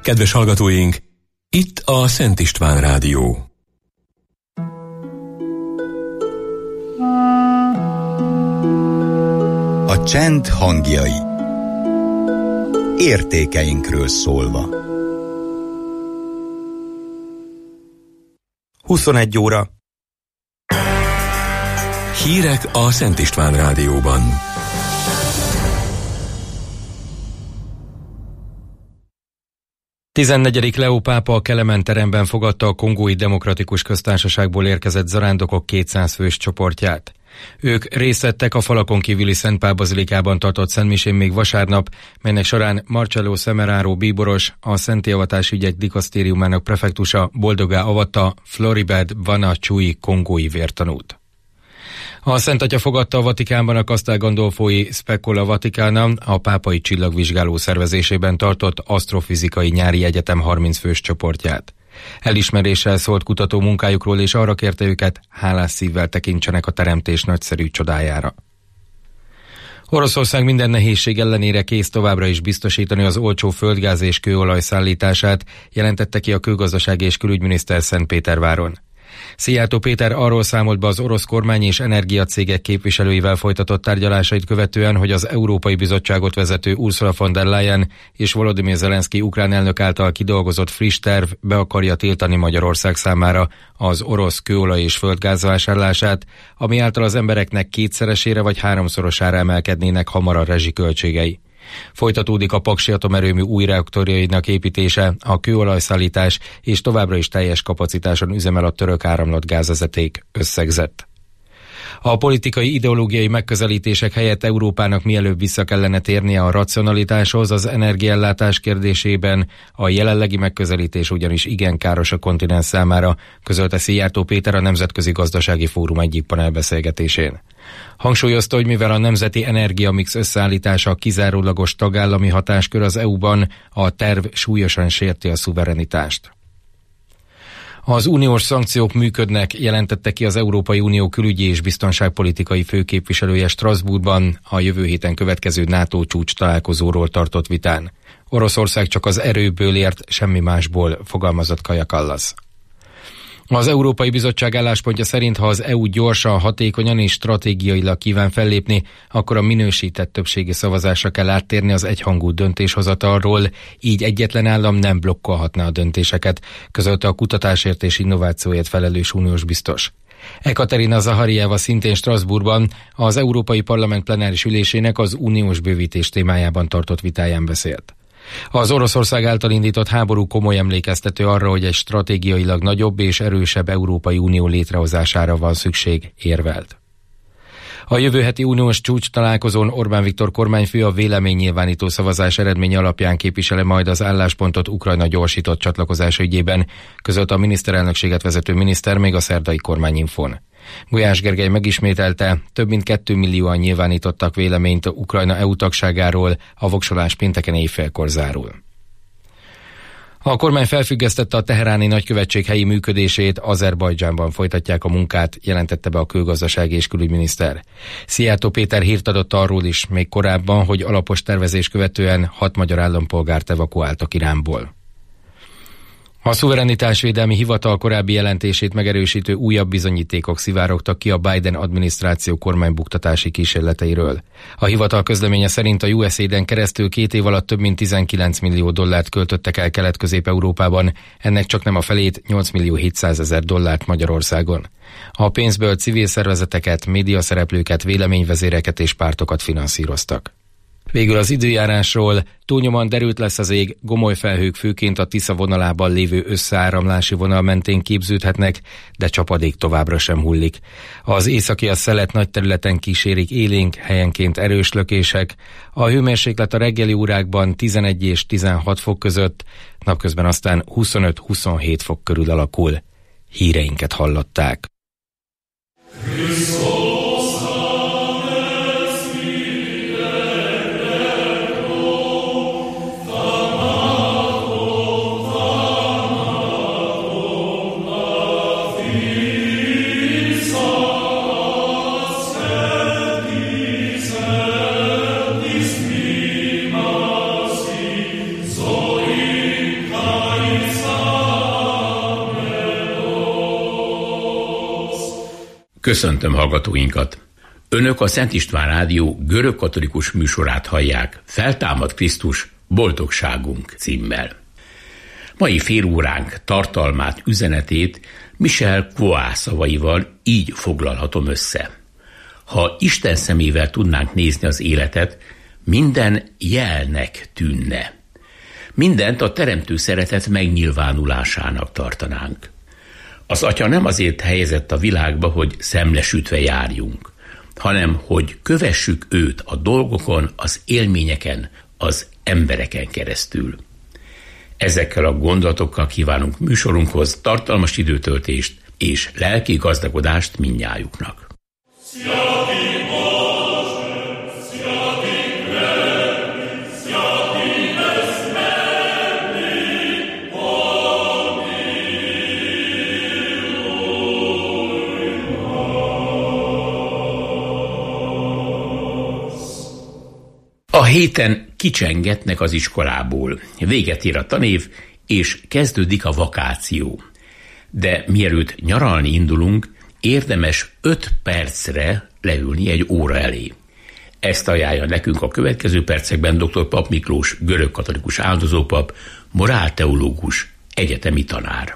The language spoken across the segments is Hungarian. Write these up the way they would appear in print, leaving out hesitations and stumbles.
Kedves hallgatóink, itt a Szent István Rádió. A csend hangjai. Értékeinkről szólva. 21 óra. Hírek a Szent István Rádióban. Tizennegyedik Leó pápa a Kelemen teremben fogadta a Kongói Demokratikus Köztársaságból érkezett zarándokok 200 fős csoportját. Ők részt vettek a falakon kívüli Szent Pál bazilikában tartott szentmisén még vasárnap, melynek során Marcello Semeraro bíboros, a Szentélyevatási ügyek dikasztériumának prefektusa boldoggá avatta Floribert Bana Chui kongói vértanút. A Szent Atya fogadta a Vatikánban a Castel Gandolfoi Specola Vaticana, a pápai csillagvizsgáló szervezésében tartott asztrofizikai nyári egyetem 30 fős csoportját. Elismeréssel szólt kutató munkájukról, és arra kérte őket, hálás szívvel tekintsenek a teremtés nagyszerű csodájára. Oroszország minden nehézség ellenére kész továbbra is biztosítani az olcsó földgáz és kőolaj szállítását, jelentette ki a külgazdasági és külügyminiszter Szentpéterváron. Szijjártó Péter arról számolt be az orosz kormány és energiacégek képviselőivel folytatott tárgyalásait követően, hogy az Európai Bizottságot vezető Ursula von der Leyen és Volodymyr Zelenszky ukrán elnök által kidolgozott friss terv be akarja tiltani Magyarország számára az orosz kőolaj és földgáz vásárlását, ami által az embereknek kétszeresére vagy háromszorosára emelkednének hamar a rezsiköltségei. Folytatódik a paksi atomerőmű új reaktorjainak építése, a kőolajszállítás és továbbra is teljes kapacitáson üzemel a török áramlatgázvezeték, összegzett. A politikai ideológiai megközelítések helyett Európának mielőbb vissza kellene térnie a racionalitáshoz az energiaellátás kérdésében, a jelenlegi megközelítés ugyanis igen káros a kontinens számára, közölte Szijjártó Péter a Nemzetközi Gazdasági Fórum egyik panelbeszélgetésén. Hangsúlyozta, hogy mivel a nemzeti energiamix összeállítása kizárólagos tagállami hatáskör az EU-ban, a terv súlyosan sérti a szuverenitást. Az uniós szankciók működnek, jelentette ki az Európai Unió külügyi és biztonságpolitikai főképviselője Strasbourgban a jövő héten következő NATO csúcs találkozóról tartott vitán. Oroszország csak az erőből ért, semmi másból, fogalmazott Kaja Kallas. Az Európai Bizottság álláspontja szerint, ha az EU gyorsan, hatékonyan és stratégiailag kíván fellépni, akkor a minősített többségi szavazásra kell áttérni az egyhangú döntéshozatalról, így egyetlen állam nem blokkolhatná a döntéseket, közölte a kutatásért és innovációért felelős uniós biztos. Ekaterina Zaharijeva szintén Strasbourgban az Európai Parlament plenáris ülésének az uniós bővítés témájában tartott vitáján beszélt. Az Oroszország által indított háború komoly emlékeztető arra, hogy egy stratégiailag nagyobb és erősebb Európai Unió létrehozására van szükség, érvelt. A jövő heti uniós csúcs találkozón Orbán Viktor kormányfő a véleménynyilvánító szavazás eredménye alapján képviseli majd az álláspontot Ukrajna gyorsított csatlakozása ügyében, közölte a miniszterelnökséget vezető miniszter még a szerdai kormányinfón. Gulyás Gergely megismételte, több mint 2 millióan nyilvánítottak véleményt Ukrajna EU tagságáról, a voksolás pénteken éjfélkor zárul. A kormány felfüggesztette a teheráni nagykövetség helyi működését, Azerbajdzsánban folytatják a munkát, jelentette be a külgazdasági és külügyminiszter. Szijjártó Péter hírt adott arról is még korábban, hogy alapos tervezés követően 6 magyar állampolgárt evakuáltak Iránból. A szuverenitásvédelmi hivatal korábbi jelentését megerősítő újabb bizonyítékok szivárogtak ki a Biden adminisztráció kormánybuktatási kísérleteiről. A hivatal közleménye szerint a USAID-en keresztül 2 év alatt több mint 19 millió dollárt költöttek el Kelet-Közép-Európában, ennek csak nem a felét, 8 millió 700 ezer dollárt Magyarországon. A pénzből civil szervezeteket, médiaszereplőket, véleményvezéreket és pártokat finanszíroztak. Végül az időjárásról: túlnyomóan derült lesz az ég, gomoly felhők főként a Tisza vonalában lévő összeáramlási vonal mentén képződhetnek, de csapadék továbbra sem hullik. Az északi szelet nagy területen kísérik élénk, helyenként erős lökések. A hőmérséklet a reggeli órákban 11 és 16 fok között, napközben aztán 25-27 fok körül alakul. Híreinket hallották. Köszöntöm hallgatóinkat! Önök a Szent István Rádió görögkatolikus műsorát hallják, Feltámad Krisztus, boldogságunk címmel. Mai félóránk tartalmát, üzenetét Michel Coix szavaival így foglalhatom össze. Ha Isten szemével tudnánk nézni az életet, minden jelnek tűnne. Mindent a teremtő szeretet megnyilvánulásának tartanánk. Az Atya nem azért helyezett a világba, hogy szemlesütve járjunk, hanem hogy kövessük őt a dolgokon, az élményeken, az embereken keresztül. Ezekkel a gondolatokkal kívánunk műsorunkhoz tartalmas időtöltést és lelki gazdagodást mindnyájuknak. A héten kicsengetnek az iskolából, véget ér a tanév, és kezdődik a vakáció. De mielőtt nyaralni indulunk, érdemes 5 percre leülni egy óra elé. Ezt ajánlja nekünk a következő percekben dr. Papp Miklós, görögkatolikus áldozópap, morálteológus, egyetemi tanár.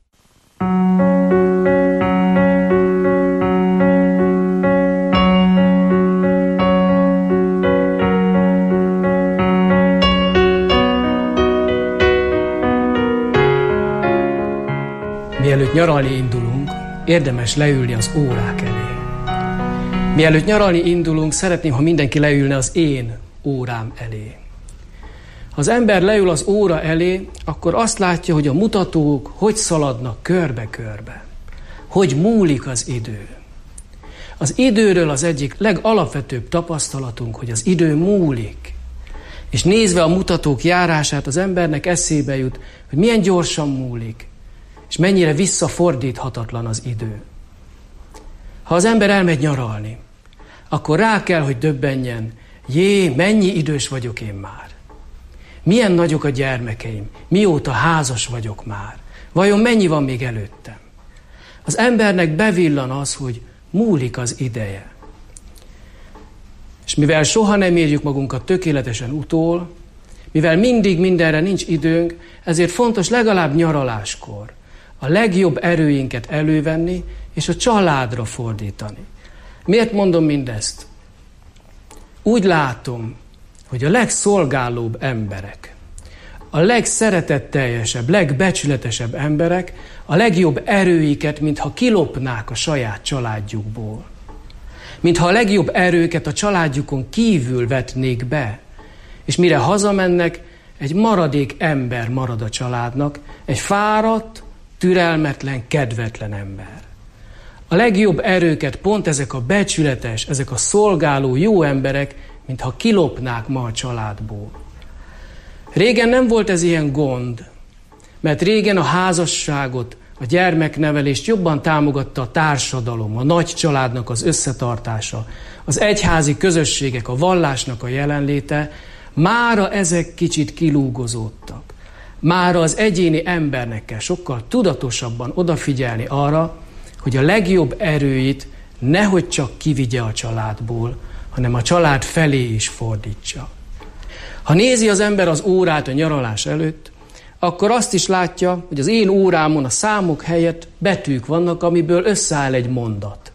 Mielőtt nyaralni indulunk, érdemes leülni az órák elé. Mielőtt nyaralni indulunk, szeretném, ha mindenki leülne az én órám elé. Ha az ember leül az óra elé, akkor azt látja, hogy a mutatók hogy szaladnak körbe-körbe. Hogy múlik az idő. Az időről az egyik legalapvetőbb tapasztalatunk, hogy az idő múlik. És nézve a mutatók járását, az embernek eszébe jut, hogy milyen gyorsan múlik, és mennyire visszafordíthatatlan az idő. Ha az ember elmegy nyaralni, akkor rá kell, hogy döbbenjen, mennyi idős vagyok én már. Milyen nagyok a gyermekeim, mióta házas vagyok már. Vajon mennyi van még előttem? Az embernek bevillan az, hogy múlik az ideje. És mivel soha nem érjük magunkat tökéletesen utól, mivel mindig mindenre nincs időnk, ezért fontos legalább nyaraláskor a legjobb erőinket elővenni, és a családra fordítani. Miért mondom mindezt? Úgy látom, hogy a legszolgálóbb emberek, a legszeretetteljesebb, legbecsületesebb emberek a legjobb erőiket, mintha kilopnák a saját családjukból. Mintha a legjobb erőket a családjukon kívül vetnék be, és mire hazamennek, egy maradék ember marad a családnak, egy fáradt, türelmetlen, kedvetlen ember. A legjobb erőket pont ezek a becsületes, ezek a szolgáló jó emberek, mintha kilopnák ma a családból. Régen nem volt ez ilyen gond, mert régen a házasságot, a gyermeknevelést jobban támogatta a társadalom, a nagy családnak az összetartása, az egyházi közösségek, a vallásnak a jelenléte. Mára ezek kicsit kilúgozódtak. Mára az egyéni embernek kell sokkal tudatosabban odafigyelni arra, hogy a legjobb erőit nehogy csak kivigye a családból, hanem a család felé is fordítsa. Ha nézi az ember az órát a nyaralás előtt, akkor azt is látja, hogy az én órámon a számok helyett betűk vannak, amiből összeáll egy mondat.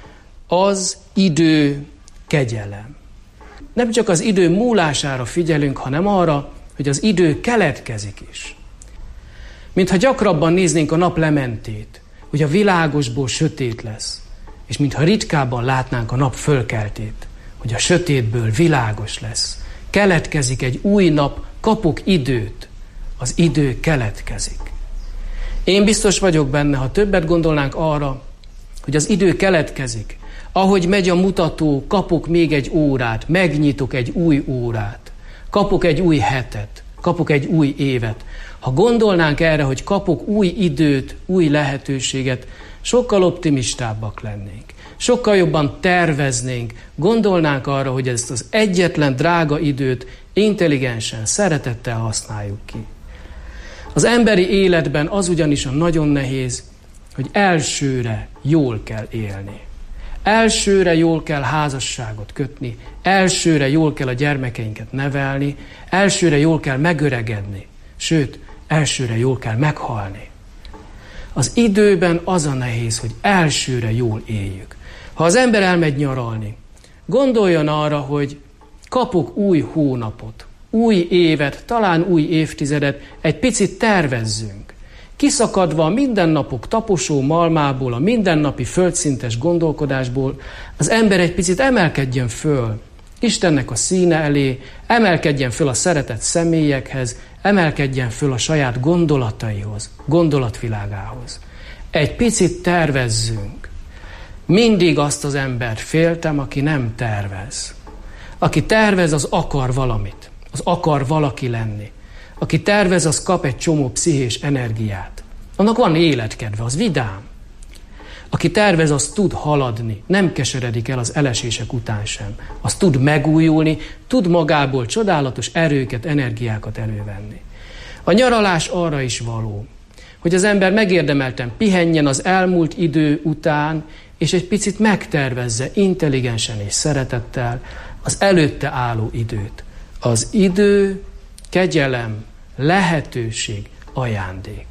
Az idő kegyelem. Nem csak az idő múlására figyelünk, hanem arra, hogy az idő keletkezik is. Mintha gyakrabban néznénk a nap lementét, hogy a világosból sötét lesz, és mintha ritkábban látnánk a nap fölkeltét, hogy a sötétből világos lesz. Keletkezik egy új nap, kapok időt, az idő keletkezik. Én biztos vagyok benne, ha többet gondolnánk arra, hogy az idő keletkezik, ahogy megy a mutató, kapok még egy órát, megnyitok egy új órát, kapok egy új hetet, kapok egy új évet. Ha gondolnánk erre, hogy kapok új időt, új lehetőséget, sokkal optimistábbak lennénk. Sokkal jobban terveznénk, gondolnánk arra, hogy ezt az egyetlen drága időt intelligensen, szeretettel használjuk ki. Az emberi életben az ugyanis a nagyon nehéz, hogy elsőre jól kell élni. Elsőre jól kell házasságot kötni, elsőre jól kell a gyermekeinket nevelni, elsőre jól kell megöregedni, sőt, elsőre jól kell meghalni. Az időben az a nehéz, hogy elsőre jól éljük. Ha az ember elmegy nyaralni, gondoljon arra, hogy kapok új hónapot, új évet, talán új évtizedet, egy picit tervezzünk. Kiszakadva a mindennapok taposó malmából, a mindennapi földszintes gondolkodásból, az ember egy picit emelkedjen föl Istennek a színe elé, emelkedjen föl a szeretett személyekhez, emelkedjen föl a saját gondolataihoz, gondolatvilágához. Egy picit tervezzünk. Mindig azt az embert féltem, aki nem tervez. Aki tervez, az akar valamit, az akar valaki lenni. Aki tervez, az kap egy csomó pszichés energiát. Annak van életkedve, az vidám. Aki tervez, az tud haladni, nem keseredik el az elesések után sem. Az tud megújulni, tud magából csodálatos erőket, energiákat elővenni. A nyaralás arra is való, hogy az ember megérdemelten pihenjen az elmúlt idő után, és egy picit megtervezze intelligensen és szeretettel az előtte álló időt. Az idő, kegyelem, lehetőség, ajándék.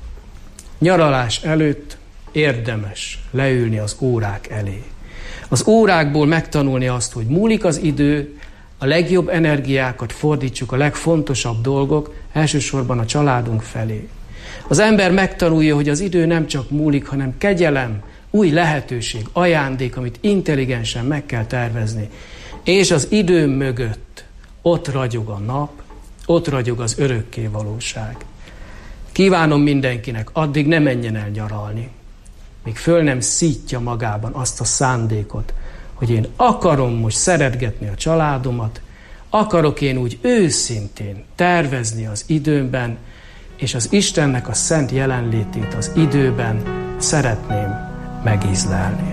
Nyaralás előtt érdemes leülni az órák elé. Az órákból megtanulni azt, hogy múlik az idő, a legjobb energiákat fordítsuk a legfontosabb dolgok, elsősorban a családunk felé. Az ember megtanulja, hogy az idő nem csak múlik, hanem kegyelem, új lehetőség, ajándék, amit intelligensen meg kell tervezni. És az idő mögött ott ragyog a nap, ott ragyog az örökké valóság. Kívánom mindenkinek, addig ne menjen el nyaralni, míg föl nem szítja magában azt a szándékot, hogy én akarom most szeretgetni a családomat, akarok én úgy őszintén tervezni az időmben, és az Istennek a szent jelenlétét az időben szeretném megízlelni.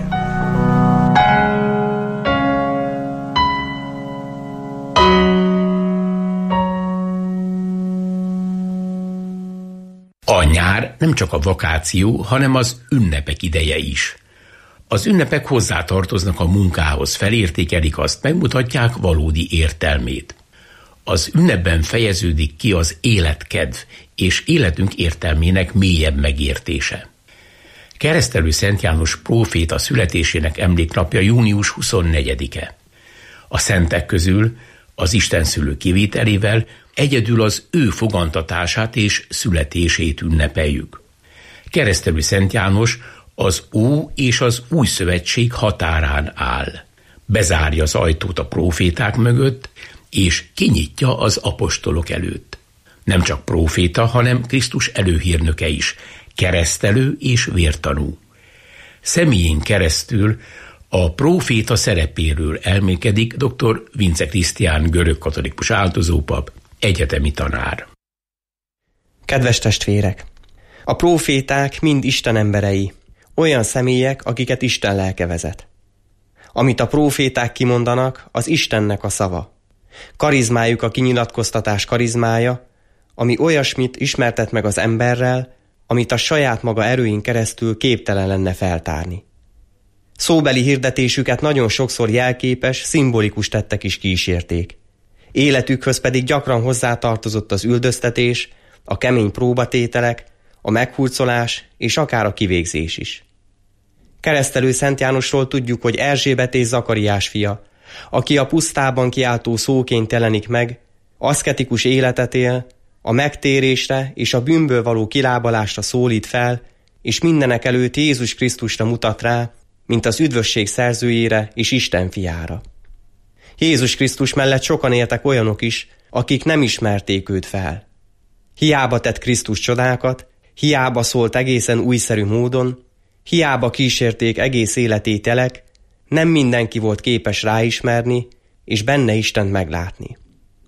A nyár nem csak a vakáció, hanem az ünnepek ideje is. Az ünnepek hozzátartoznak a munkához, felértékelik azt, megmutatják valódi értelmét. Az ünnepben fejeződik ki az életkedv és életünk értelmének mélyebb megértése. Keresztelő Szent János próféta születésének emléknapja június 24-e. A szentek közül az istenszülő kivételével egyedül az ő fogantatását és születését ünnepeljük. Keresztelő Szent János az Ó és az Új Szövetség határán áll. Bezárja az ajtót a próféták mögött, és kinyitja az apostolok előtt. Nem csak próféta, hanem Krisztus előhírnöke is, keresztelő és vértanú. Személyén keresztül a próféta szerepéről elmélkedik dr. Vince Krisztián görögkatolikus áldozópap, egyetemi tanár. Kedves testvérek! A próféták mind Isten emberei, olyan személyek, akiket Isten lelke vezet. Amit a próféták kimondanak, az Istennek a szava. Karizmájuk a kinyilatkoztatás karizmája, ami olyasmit ismertet meg az emberrel, amit a saját maga erőin keresztül képtelen lenne feltárni. Szóbeli hirdetésüket nagyon sokszor jelképes, szimbolikus tettek is kísérték. Életükhöz pedig gyakran hozzátartozott az üldöztetés, a kemény próbatételek, a meghurcolás és akár a kivégzés is. Keresztelő Szent Jánosról tudjuk, hogy Erzsébet és Zakariás fia, aki a pusztában kiáltó szóként jelenik meg, aszketikus életet él, a megtérésre és a bűnből való kilábalásra szólít fel, és mindenek előtt Jézus Krisztusra mutat rá, mint az üdvösség szerzőjére és Isten fiára. Jézus Krisztus mellett sokan éltek olyanok is, akik nem ismerték őt fel. Hiába tett Krisztus csodákat, hiába szólt egészen újszerű módon, hiába kísérték egész életét jelek, nem mindenki volt képes ráismerni, és benne Istent meglátni.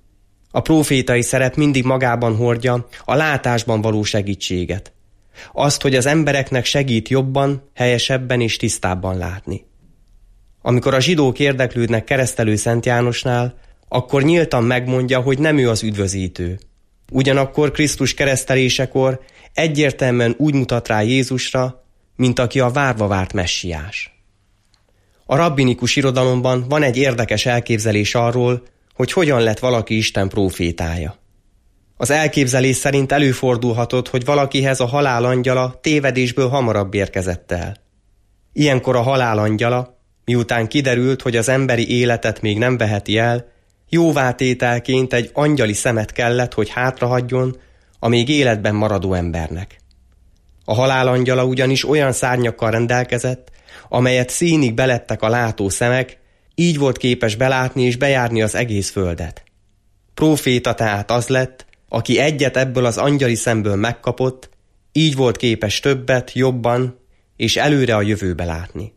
A prófétai szerep mindig magában hordja a látásban való segítséget. Azt, hogy az embereknek segít jobban, helyesebben és tisztábban látni. Amikor a zsidók érdeklődnek Keresztelő Szent Jánosnál, akkor nyíltan megmondja, hogy nem ő az üdvözítő. Ugyanakkor Krisztus keresztelésekor egyértelműen úgy mutat rá Jézusra, mint aki a várva várt messiás. A rabbinikus irodalomban van egy érdekes elképzelés arról, hogy hogyan lett valaki Isten prófétája. Az elképzelés szerint előfordulhatott, hogy valakihez a halálangyala tévedésből hamarabb érkezett el. Ilyenkor a halálangyala, miután kiderült, hogy az emberi életet még nem veheti el, jóvátételként egy angyali szemet kellett, hogy hátrahagyjon a még életben maradó embernek. A halálangyala ugyanis olyan szárnyakkal rendelkezett, amelyet színig belettek a látó szemek, így volt képes belátni és bejárni az egész földet. Próféta tehát az lett, aki egyet ebből az angyali szemből megkapott, így volt képes többet, jobban és előre a jövőbe látni.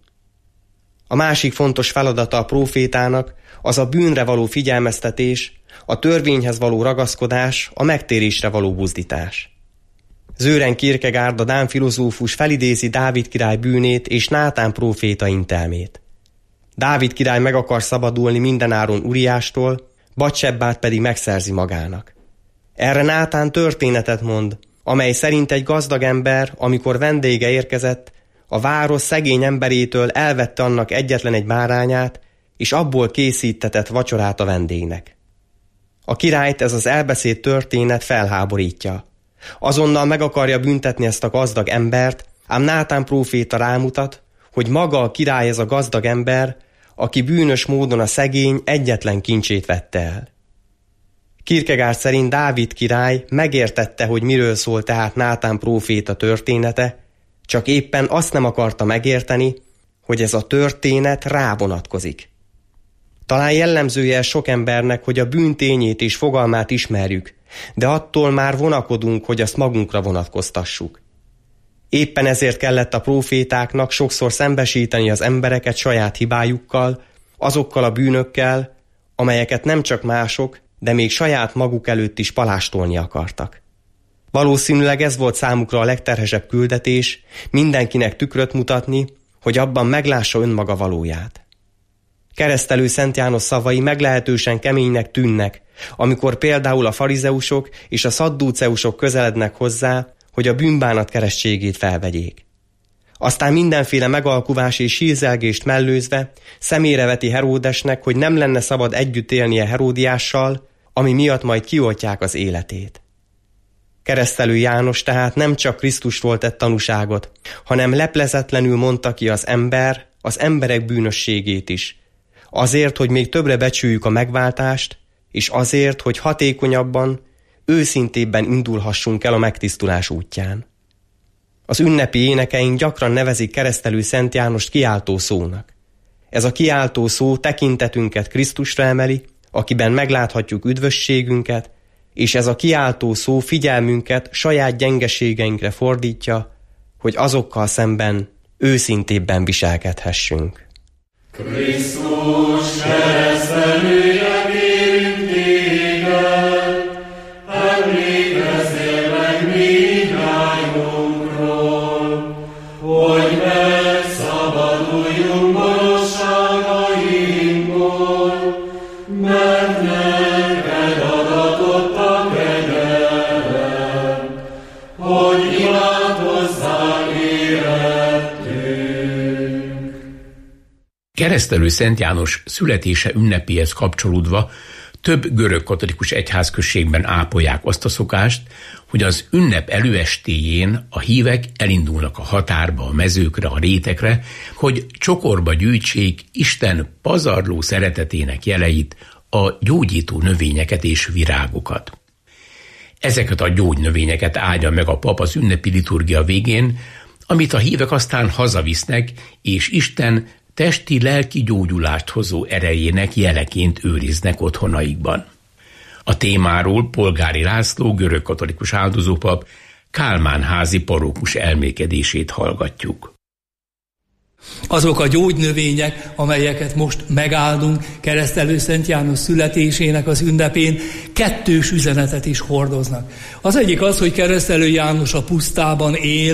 A másik fontos feladata a prófétának az a bűnre való figyelmeztetés, a törvényhez való ragaszkodás, a megtérésre való buzdítás. Sören Kierkegaard, a dán filozófus felidézi Dávid király bűnét és Nátán próféta intelmét. Dávid király meg akar szabadulni mindenáron Uriástól, Batsebbát pedig megszerzi magának. Erre Nátán történetet mond, amely szerint egy gazdag ember, amikor vendége érkezett, a város szegény emberétől elvette annak egyetlen egy bárányát, és abból készítetett vacsorát a vendégnek. A királyt ez az elbeszélt történet felháborítja. Azonnal meg akarja büntetni ezt a gazdag embert, ám Nátán próféta rámutat, hogy maga a király ez a gazdag ember, aki bűnös módon a szegény egyetlen kincsét vette el. Kierkegaard szerint Dávid király megértette, hogy miről szól tehát Nátán próféta története, csak éppen azt nem akarta megérteni, hogy ez a történet rá vonatkozik. Talán jellemzője sok embernek, hogy a bűn tényét és fogalmát ismerjük, de attól már vonakodunk, hogy azt magunkra vonatkoztassuk. Éppen ezért kellett a prófétáknak sokszor szembesíteni az embereket saját hibájukkal, azokkal a bűnökkel, amelyeket nem csak mások, de még saját maguk előtt is palástolni akartak. Valószínűleg ez volt számukra a legterhesebb küldetés, mindenkinek tükröt mutatni, hogy abban meglássa önmaga valóját. Keresztelő Szent János szavai meglehetősen keménynek tűnnek, amikor például a farizeusok és a szaddúceusok közelednek hozzá, hogy a bűnbánat keresztségét felvegyék. Aztán mindenféle megalkuvás és hírzelgést mellőzve szemére veti Heródesnek, hogy nem lenne szabad együtt élnie Heródiással, ami miatt majd kioltják az életét. Keresztelő János tehát nem csak Krisztusról tett tanúságot, hanem leplezetlenül mondta ki az emberek bűnösségét is. Azért, hogy még többre becsüljük a megváltást, és azért, hogy hatékonyabban, őszintébben indulhassunk el a megtisztulás útján. Az ünnepi énekeink gyakran nevezik Keresztelő Szent Jánost kiáltó szónak. Ez a kiáltó szó tekintetünket Krisztusra emeli, akiben megláthatjuk üdvösségünket, és ez a kiáltó szó figyelmünket saját gyengeségeinkre fordítja, hogy azokkal szemben őszintébben viselkedhessünk. Krisztus keresztelője, kérünk téged, emlékezzél meg mindnyájunkról, hogy megszabaduljunk gonoszságainkból, mert neked adatott a kegyelem, hogy imádkozzál érettünk. Keresztelő Szent János születése ünnepéhez kapcsolódva több görögkatolikus egyházközségben ápolják azt a szokást, hogy az ünnep előestéjén a hívek elindulnak a határba, a mezőkre, a rétekre, hogy csokorba gyűjtsék Isten pazarló szeretetének jeleit, a gyógyító növényeket és virágokat. Ezeket a gyógynövényeket áldja meg a pap az ünnepi liturgia végén, amit a hívek aztán hazavisznek, és Isten testi-lelki gyógyulást hozó erejének jeleként őriznek otthonaikban. A témáról Polgári László görögkatolikus áldozópap Kálmán-házi parókus elmékedését hallgatjuk. Azok a gyógynövények, amelyeket most megáldunk Keresztelő Szent János születésének az ünnepén, kettős üzenetet is hordoznak. Az egyik az, hogy Keresztelő János a pusztában él,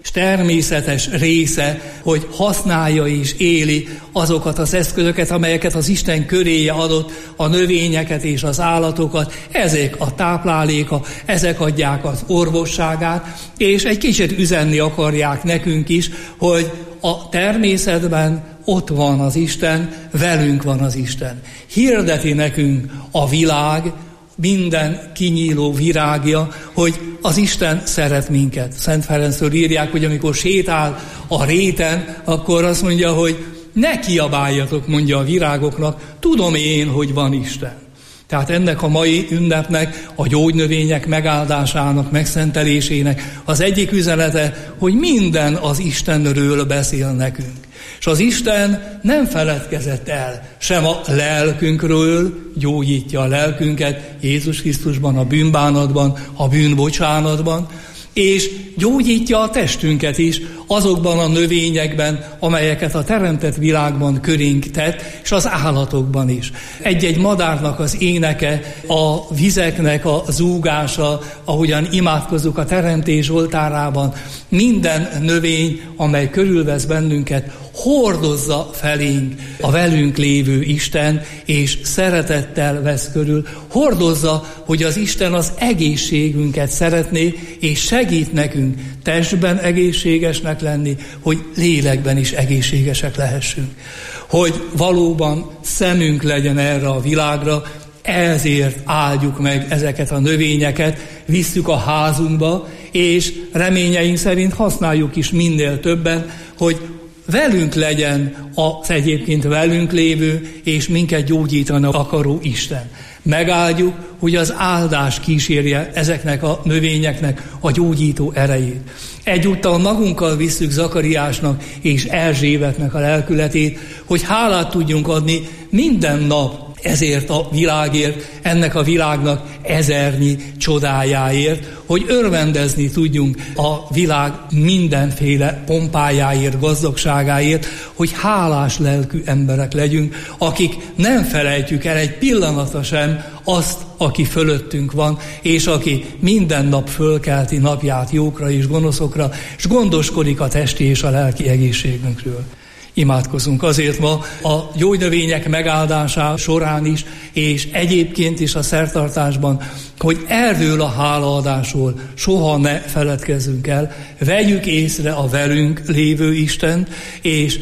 természetes része, hogy használja és éli azokat az eszközöket, amelyeket az Isten köréje adott, a növényeket és az állatokat, ezek a tápláléka, ezek adják az orvosságát, és egy kicsit üzenni akarják nekünk is, hogy a természetben ott van az Isten, velünk van az Isten. Hirdeti nekünk a világ, minden kinyíló virágja, hogy az Isten szeret minket. Szent Ferencről írják, hogy amikor sétál a réten, akkor azt mondja, hogy ne kiabáljatok, mondja a virágoknak, tudom én, hogy van Isten. Tehát ennek a mai ünnepnek, a gyógynövények megáldásának, megszentelésének az egyik üzenete, hogy minden az Istenről beszél nekünk. És az Isten nem feledkezett el sem a lelkünkről, gyógyítja a lelkünket Jézus Krisztusban, a bűnbánatban, a bűnbocsánatban, és gyógyítja a testünket is azokban a növényekben, amelyeket a teremtett világban körénk tett, és az állatokban is. Egy-egy madárnak az éneke, a vizeknek a zúgása, ahogyan imádkozzuk a teremtés oltárában, minden növény, amely körülvesz bennünket, hordozza felénk a velünk lévő Isten, és szeretettel vesz körül. Hordozza, hogy az Isten az egészségünket szeretné, és segít nekünk testben egészségesnek lenni, hogy lélekben is egészségesek lehessünk. Hogy valóban szemünk legyen erre a világra, ezért áldjuk meg ezeket a növényeket, visszük a házunkba, és reményeink szerint használjuk is minél többen, hogy velünk legyen az egyébként velünk lévő, és minket gyógyítani akaró Isten. Megáldjuk, hogy az áldás kísérje ezeknek a növényeknek a gyógyító erejét. Egyúttal magunkkal visszük Zakariásnak és Erzsébetnek a lelkületét, hogy hálát tudjunk adni minden nap ezért a világért, ennek a világnak ezernyi csodájáért, hogy örvendezni tudjunk a világ mindenféle pompájáért, gazdagságáért, hogy hálás lelkű emberek legyünk, akik nem felejtjük el egy pillanatra sem azt, aki fölöttünk van, és aki minden nap fölkelti napját jókra és gonoszokra, és gondoskodik a testi és a lelki egészségünkről. Imádkozunk azért ma a gyógynövények megáldása során is, és egyébként is a szertartásban, hogy erről a hálaadásról soha ne feledkezzünk el, vegyük észre a velünk lévő Istent, és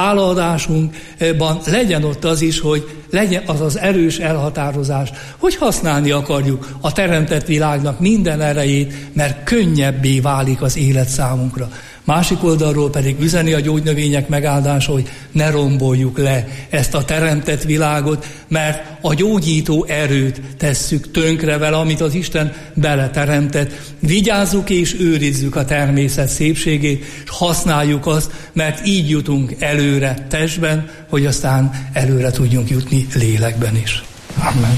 hálaadásunkban legyen ott az is, hogy legyen az az erős elhatározás, hogy használni akarjuk a teremtett világnak minden erejét, mert könnyebbé válik az élet számunkra. Másik oldalról pedig üzeni a gyógynövények megáldása, hogy ne romboljuk le ezt a teremtett világot, mert a gyógyító erőt tesszük tönkre vele, amit az Isten beleteremtett. Vigyázzuk és őrizzük a természet szépségét, és használjuk azt, mert így jutunk előre testben, hogy aztán előre tudjunk jutni lélekben is. Amen.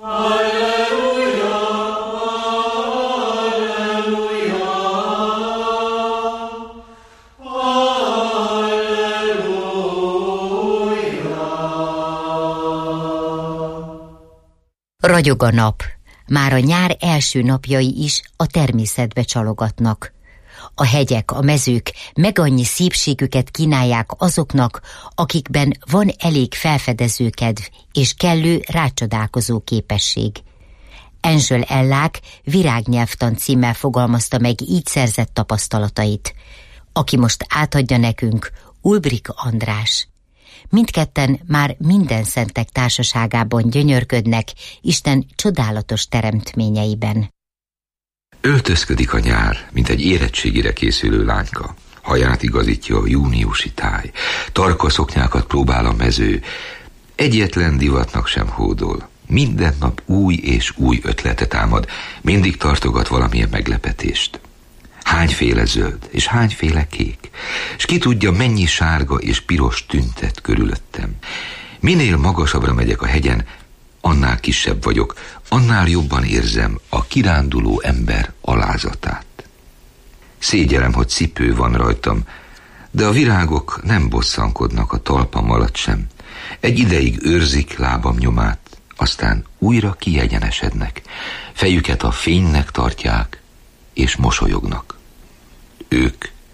Ragyog a nap, már a nyár első napjai is a természetbe csalogatnak. A hegyek, a mezők megannyi szépségüket kínálják azoknak, akikben van elég felfedezőkedv és kellő rácsodálkozó képesség. Angel Ellák virágnyelvtan címmel fogalmazta meg így szerzett tapasztalatait. Aki most átadja nekünk, Ulbrich András. Mindketten már minden szentek társaságában gyönyörködnek Isten csodálatos teremtményeiben. Öltözködik a nyár, mint egy érettségire készülő lányka. Haját igazítja a júniusi táj. Tarka szoknyákat próbál a mező. Egyetlen divatnak sem hódol. Minden nap új és új ötletet támad. Mindig tartogat valamilyen meglepetést. Hányféle zöld, és hányféle kék, és ki tudja, mennyi sárga és piros tüntet körülöttem. Minél magasabbra megyek a hegyen, annál kisebb vagyok, annál jobban érzem a kiránduló ember alázatát. Szégyellem, hogy cipő van rajtam, de a virágok nem bosszankodnak a talpam alatt sem. Egy ideig őrzik lábam nyomát, aztán újra kiegyenesednek. Fejüket a fénynek tartják, és mosolyognak. Ők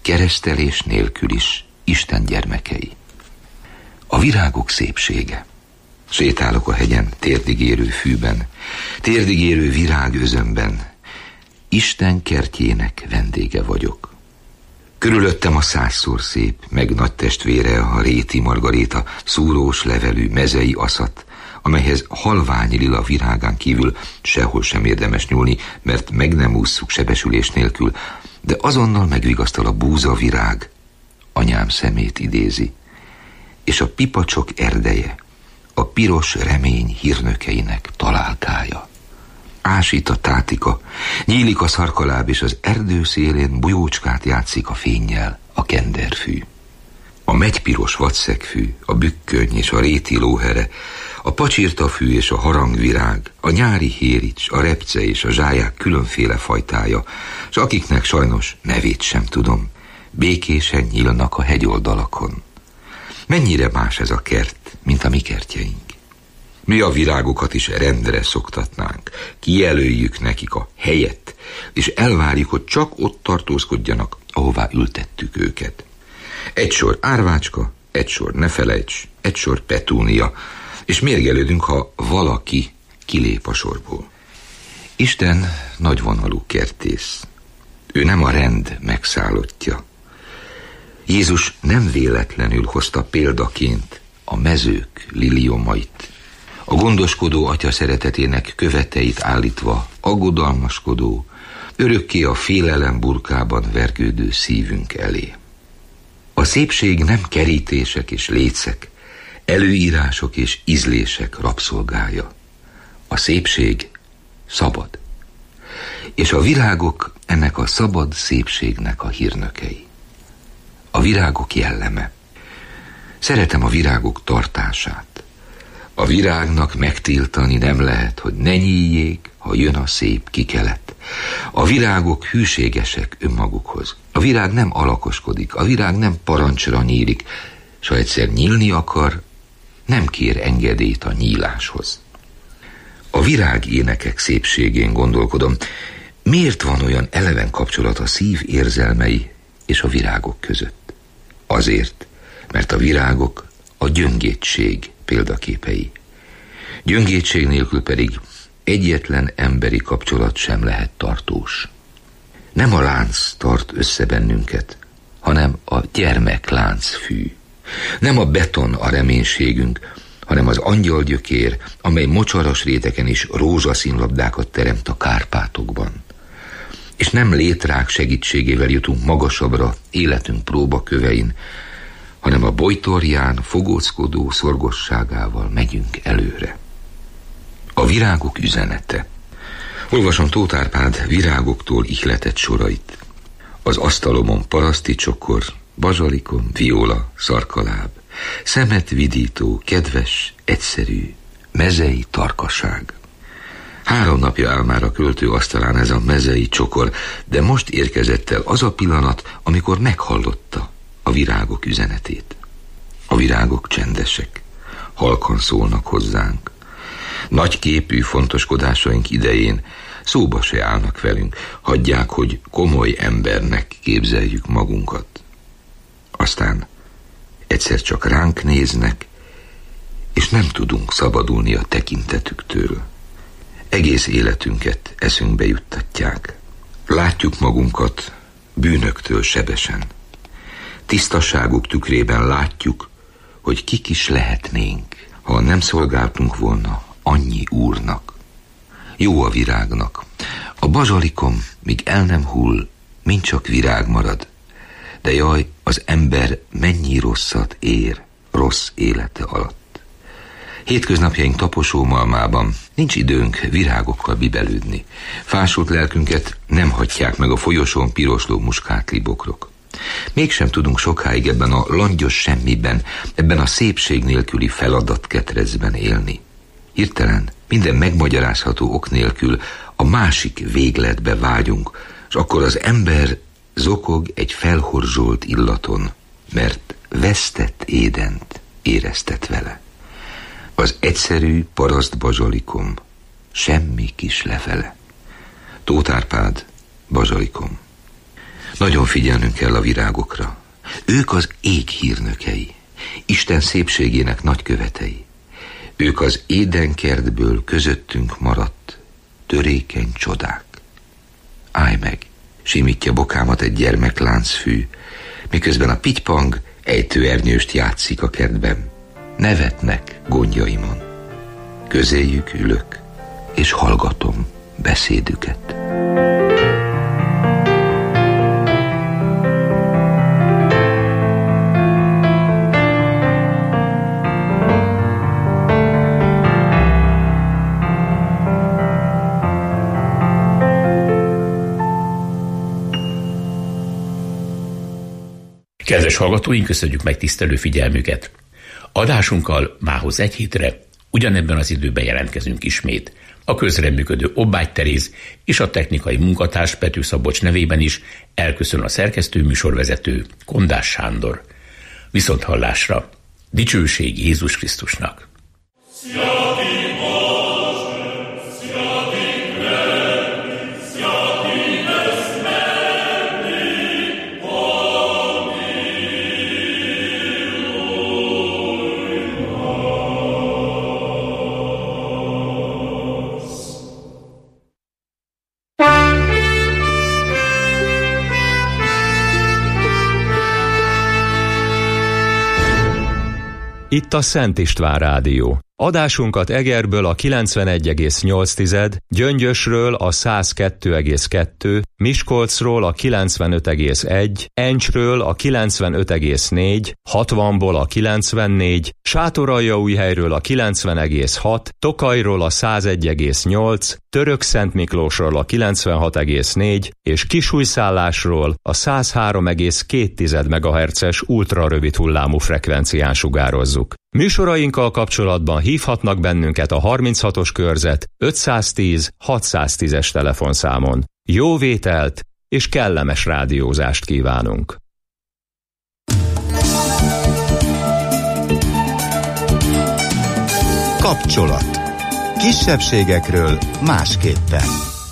keresztelés nélkül is Isten gyermekei. A virágok szépsége. Sétálok a hegyen, térdigérő fűben, térdigérő virágözömben. Isten kertjének vendége vagyok. Körülöttem a 100-szor szép, meg nagy testvére a réti margaréta, szúrós levelű, mezei aszat, amelyhez halvány lila virágán kívül sehol sem érdemes nyúlni, mert meg nem ússzuk sebesülés nélkül, de azonnal megvigasztal a búza virág, anyám szemét idézi, és a pipacsok erdeje, a piros remény hírnökeinek találkája. Ásít a tátika, nyílik a szarkaláb, és az erdő szélén bujócskát játszik a fénnyel a kenderfű. A megypiros vadszegfű, a bükköny és a réti lóhere, a pacsirtafű és a harangvirág, a nyári hérics, a repce és a zsáják különféle fajtája, s akiknek sajnos nevét sem tudom, békésen nyílnak a hegyoldalakon. Mennyire más ez a kert, mint a mi kertjeink. Mi a virágokat is rendre szoktatnánk, kijelöljük nekik a helyet, és elvárjuk, hogy csak ott tartózkodjanak, ahová ültettük őket. Egy sor árvácska, egy sor ne felejts, egy sor petúnia, és mérgelődünk, ha valaki kilép a sorból. Isten nagyvonalú kertész. Ő nem a rend megszállottja. Jézus nem véletlenül hozta példaként a mezők liliomait, a gondoskodó atya szeretetének követeit állítva aggodalmaskodó, örökké a félelem burkában vergődő szívünk elé. A szépség nem kerítések és lécek, előírások és ízlések rabszolgája. A szépség szabad, és a virágok ennek a szabad szépségnek a hírnökei. A virágok jelleme. Szeretem a virágok tartását. A virágnak megtiltani nem lehet, hogy ne nyíljék, ha jön a szép kikelet. A virágok hűségesek önmagukhoz. A virág nem alakoskodik, a virág nem parancsra nyílik, s ha egyszer nyílni akar, nem kér engedélyt a nyíláshoz. A virág énekek szépségén gondolkodom. Miért van olyan eleven kapcsolat a szív érzelmei és a virágok között? Azért, mert a virágok a gyöngétség példaképei. Gyöngétség nélkül pedig egyetlen emberi kapcsolat sem lehet tartós. Nem a lánc tart össze bennünket, hanem a gyermekláncfű. Nem a beton a reménységünk, hanem az angyalgyökér, amely mocsaras réteken is rózsaszínlabdákat teremt a Kárpátokban. És nem létrák segítségével jutunk magasabbra életünk próbakövein, hanem a bojtorján fogóckodó szorgosságával megyünk előre. A virágok üzenete. Olvasom Tóth Árpád Virágoktól ihletett sorait. Az asztalomon paraszti csokor, bazsalikom, viola, szarkaláb, szemet vidító, kedves, egyszerű, mezei tarkaság. 3 napja áll már a költő asztalán ez a mezei csokor, de most érkezett el az a pillanat, amikor meghallotta a virágok üzenetét. A virágok csendesek, halkan szólnak hozzánk. Nagyképű fontoskodásaink idején szóba se állnak velünk, hagyják, hogy komoly embernek képzeljük magunkat. Aztán egyszer csak ránk néznek, és nem tudunk szabadulni a tekintetüktől. Egész életünket eszünkbe juttatják. Látjuk magunkat bűnöktől sebesen. Tisztaságuk tükrében látjuk, hogy kik is lehetnénk, ha nem szolgáltunk volna annyi úrnak. Jó a virágnak. A bazsalikom, míg el nem hull, mind csak virág marad. De jaj, az ember mennyi rosszat ér rossz élete alatt. Hétköznapjaink taposómalmában nincs időnk virágokkal bibelődni. Fásult lelkünket nem hagyják meg a folyosón pirosló muskátli bokrok. Mégsem tudunk sokáig ebben a langyos semmiben, ebben a szépség nélküli feladatketrezben élni. Hirtelen, minden megmagyarázható ok nélkül a másik végletbe vágyunk, és akkor az ember zokog egy felhorzsolt illaton, mert vesztett Édent éreztet vele. Az egyszerű paraszt bazsalikom, semmi kis levele. Tóth Árpád, Bazsalikom. Nagyon figyelnünk kell a virágokra. Ők az ég hírnökei, Isten szépségének nagykövetei. Ők az édenkertből közöttünk maradt törékeny csodák. Állj meg, simítja bokámat egy gyermekláncfű, miközben a pitypang ejtőernyőst játszik a kertben. Nevetnek gondjaimon. Közéjük ülök, és hallgatom beszédüket. Kedves hallgatóink, köszönjük megtisztelő figyelmüket! Adásunkkal mához egy hétre ugyanebben az időben jelentkezünk ismét. A közreműködő Obbágy Teréz és a technikai munkatárs Pető Szabolcs nevében is elköszön a szerkesztő műsorvezető Kondás Sándor. Viszonthallásra! Dicsőség Jézus Krisztusnak! Itt a Szent István Rádió. Adásunkat Egerből a 91,8, Gyöngyösről a 102,2, Miskolcról a 95,1, Encsről a 95,4, 60-ból a 94, Sátoraljaújhelyről a 90,6, Tokajról a 101,8, Törökszentmiklósról a 96,4 és Kisújszállásról a 103,2 MHz-es ultrarövid hullámú frekvencián sugározzuk. Műsorainkkal kapcsolatban hívhatnak bennünket a 36-os körzet 510 610-es telefonszámon. Jó vételt és kellemes rádiózást kívánunk! Kapcsolat. Kisebbségekről másképpen.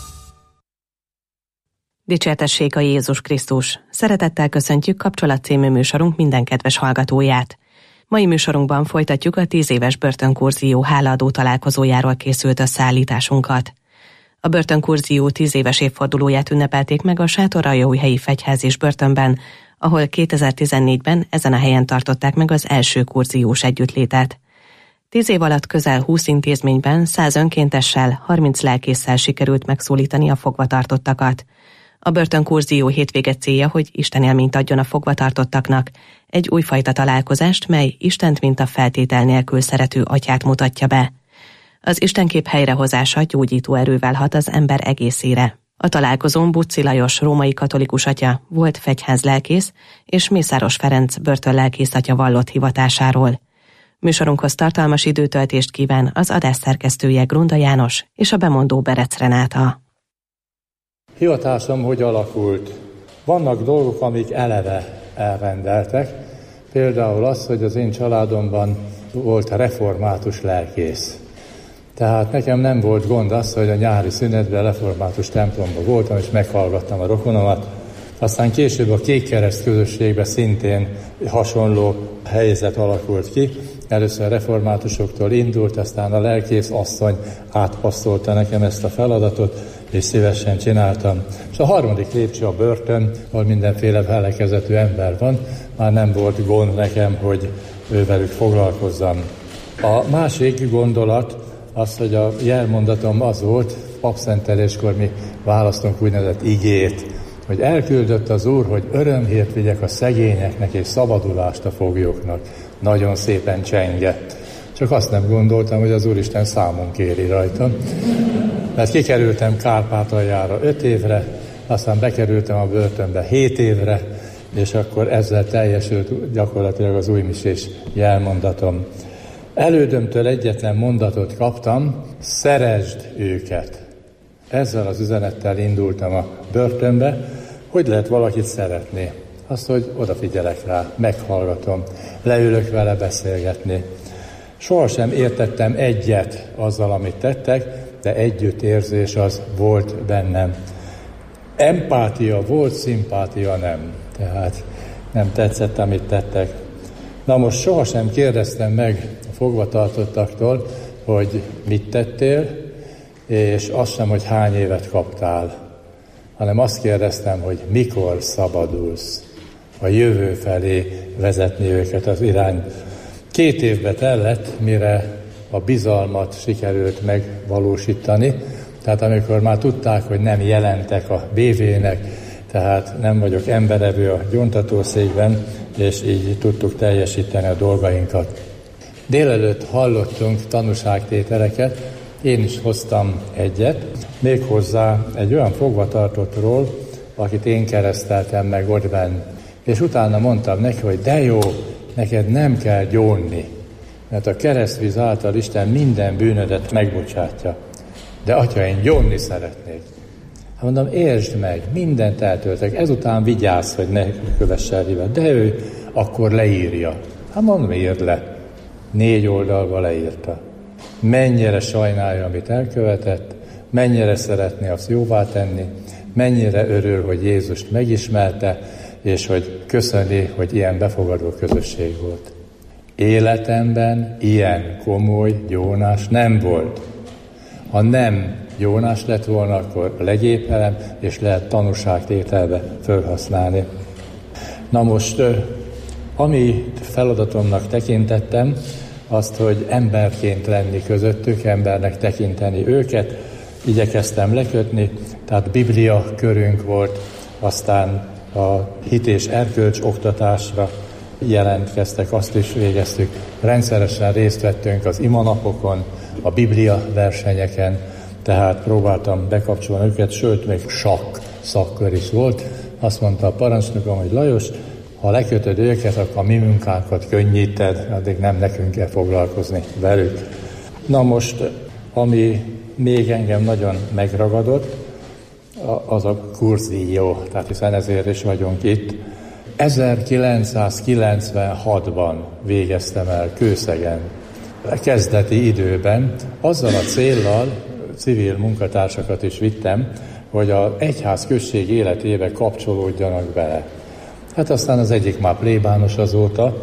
Dicsértessék a Jézus Krisztus! Szeretettel köszöntjük Kapcsolat című műsorunk minden kedves hallgatóját. Mai műsorunkban folytatjuk a 10 éves börtönkurzió hálaadó találkozójáról készült összeállításunkat. A börtönkurzió 10 éves évfordulóját ünnepelték meg a Sátoraljaújhelyi Fegyházis börtönben, ahol 2014-ben ezen a helyen tartották meg az első kurziós együttlétet. 10 év alatt közel 20 intézményben 100 önkéntessel, 30 lelkésszel sikerült megszólítani a fogvatartottakat. A börtönkurzió hétvége célja, hogy Isten élményt adjon a fogvatartottaknak, egy újfajta találkozást, mely Istent mint a feltétel nélkül szerető atyát mutatja be. Az istenkép helyrehozása gyógyító erővel hat az ember egészére. A találkozón Bucci Lajos római katolikus atya, volt fegyházlelkész, és Mészáros Ferenc börtönlelkész atya vallott hivatásáról. Műsorunkhoz tartalmas időtöltést kíván az adás szerkesztője Grunda János és a bemondó Berec Renáta. Hivatásom hogy alakult? Vannak dolgok, amik eleve elrendeltek. Például az, hogy az én családomban volt református lelkész. Tehát nekem nem volt gond az, hogy a nyári szünetben református templomban voltam, és meghallgattam a rokonomat. Aztán később a Kékkereszt közösségben szintén hasonló helyzet alakult ki. Először reformátusoktól indult, aztán a lelkész asszony átpasszolta nekem ezt a feladatot, és szívesen csináltam. És a harmadik lépcső a börtön, ahol mindenféle felekezetű ember van, már nem volt gond nekem, hogy velük foglalkozzam. A másik gondolat az, hogy a jelmondatom az volt, papszenteléskor mi választunk úgynevezett igét, hogy elküldött az Úr, hogy örömhírt vigyek a szegényeknek és szabadulást a foglyoknak. Nagyon szépen csengett. Csak azt nem gondoltam, hogy az Úristen számon kéri rajta. Mert kikerültem Kárpátaljára 5 évre, aztán bekerültem a börtönbe 7 évre, és akkor ezzel teljesült gyakorlatilag az újmisés jelmondatom. Elődömtől egyetlen mondatot kaptam, szeresd őket. Ezzel az üzenettel indultam a börtönbe, hogy lehet valakit szeretni. Azt, hogy odafigyelek rá, meghallgatom, leülök vele beszélgetni. Sohasem értettem egyet azzal, amit tettek, de együttérzés az volt bennem. Empátia volt, szimpátia nem. Tehát nem tetszett, amit tettek. Na most sohasem kérdeztem meg a fogvatartottaktól, hogy mit tettél, és azt sem, hogy hány évet kaptál, hanem azt kérdeztem, hogy mikor szabadulsz, a jövő felé vezetni őket az irány. 2 évbe tellett, mire a bizalmat sikerült megvalósítani, tehát amikor már tudták, hogy nem jelentek a BV-nek, tehát nem vagyok emberevő a gyóntatószékben, és így tudtuk teljesíteni a dolgainkat. Délelőtt hallottunk tanúságtételeket, én is hoztam egyet, méghozzá egy olyan fogvatartottról, akit én kereszteltem meg ott benn. És utána mondtam neki, hogy de jó, neked nem kell gyónni, mert a keresztvíz által Isten minden bűnödet megbocsátja. De atya, én gyónni szeretnék. Hát mondom, értsd meg, mindent eltöltek, ezután vigyázz, hogy ne kövessel hibát. De ő akkor leírja. Hát mondom, írd le. 4 oldalba leírta. Mennyire sajnálja, amit elkövetett, mennyire szeretné azt jóvá tenni, mennyire örül, hogy Jézust megismerte, és hogy köszöni, hogy ilyen befogadó közösség volt. Életemben ilyen komoly gyónás nem volt. Ha nem gyónás lett volna, akkor legépelem, és lehet tanúságtételbe felhasználni. Na most, amit feladatomnak tekintettem, azt, hogy emberként lenni közöttük, embernek tekinteni őket, igyekeztem lekötni, tehát Biblia körünk volt, aztán a hit és erkölcs oktatásra jelentkeztek, azt is végeztük. Rendszeresen részt vettünk az imanapokon, a Biblia versenyeken, tehát próbáltam bekapcsolni őket, sőt, még sakk szakkör is volt. Azt mondta a parancsnokom, hogy Lajos, ha lekötöd őket, akkor a mi munkánkat könnyíted, addig nem nekünk kell foglalkozni velük. Na most, ami még engem nagyon megragadott, az a kurzió, tehát hiszen ezért is vagyunk itt. 1996-ban végeztem el Kőszegen, kezdeti időben, azzal a céllal, civil munkatársakat is vittem, hogy az egyház község életébe kapcsolódjanak bele. Hát aztán az egyik már plébános azóta,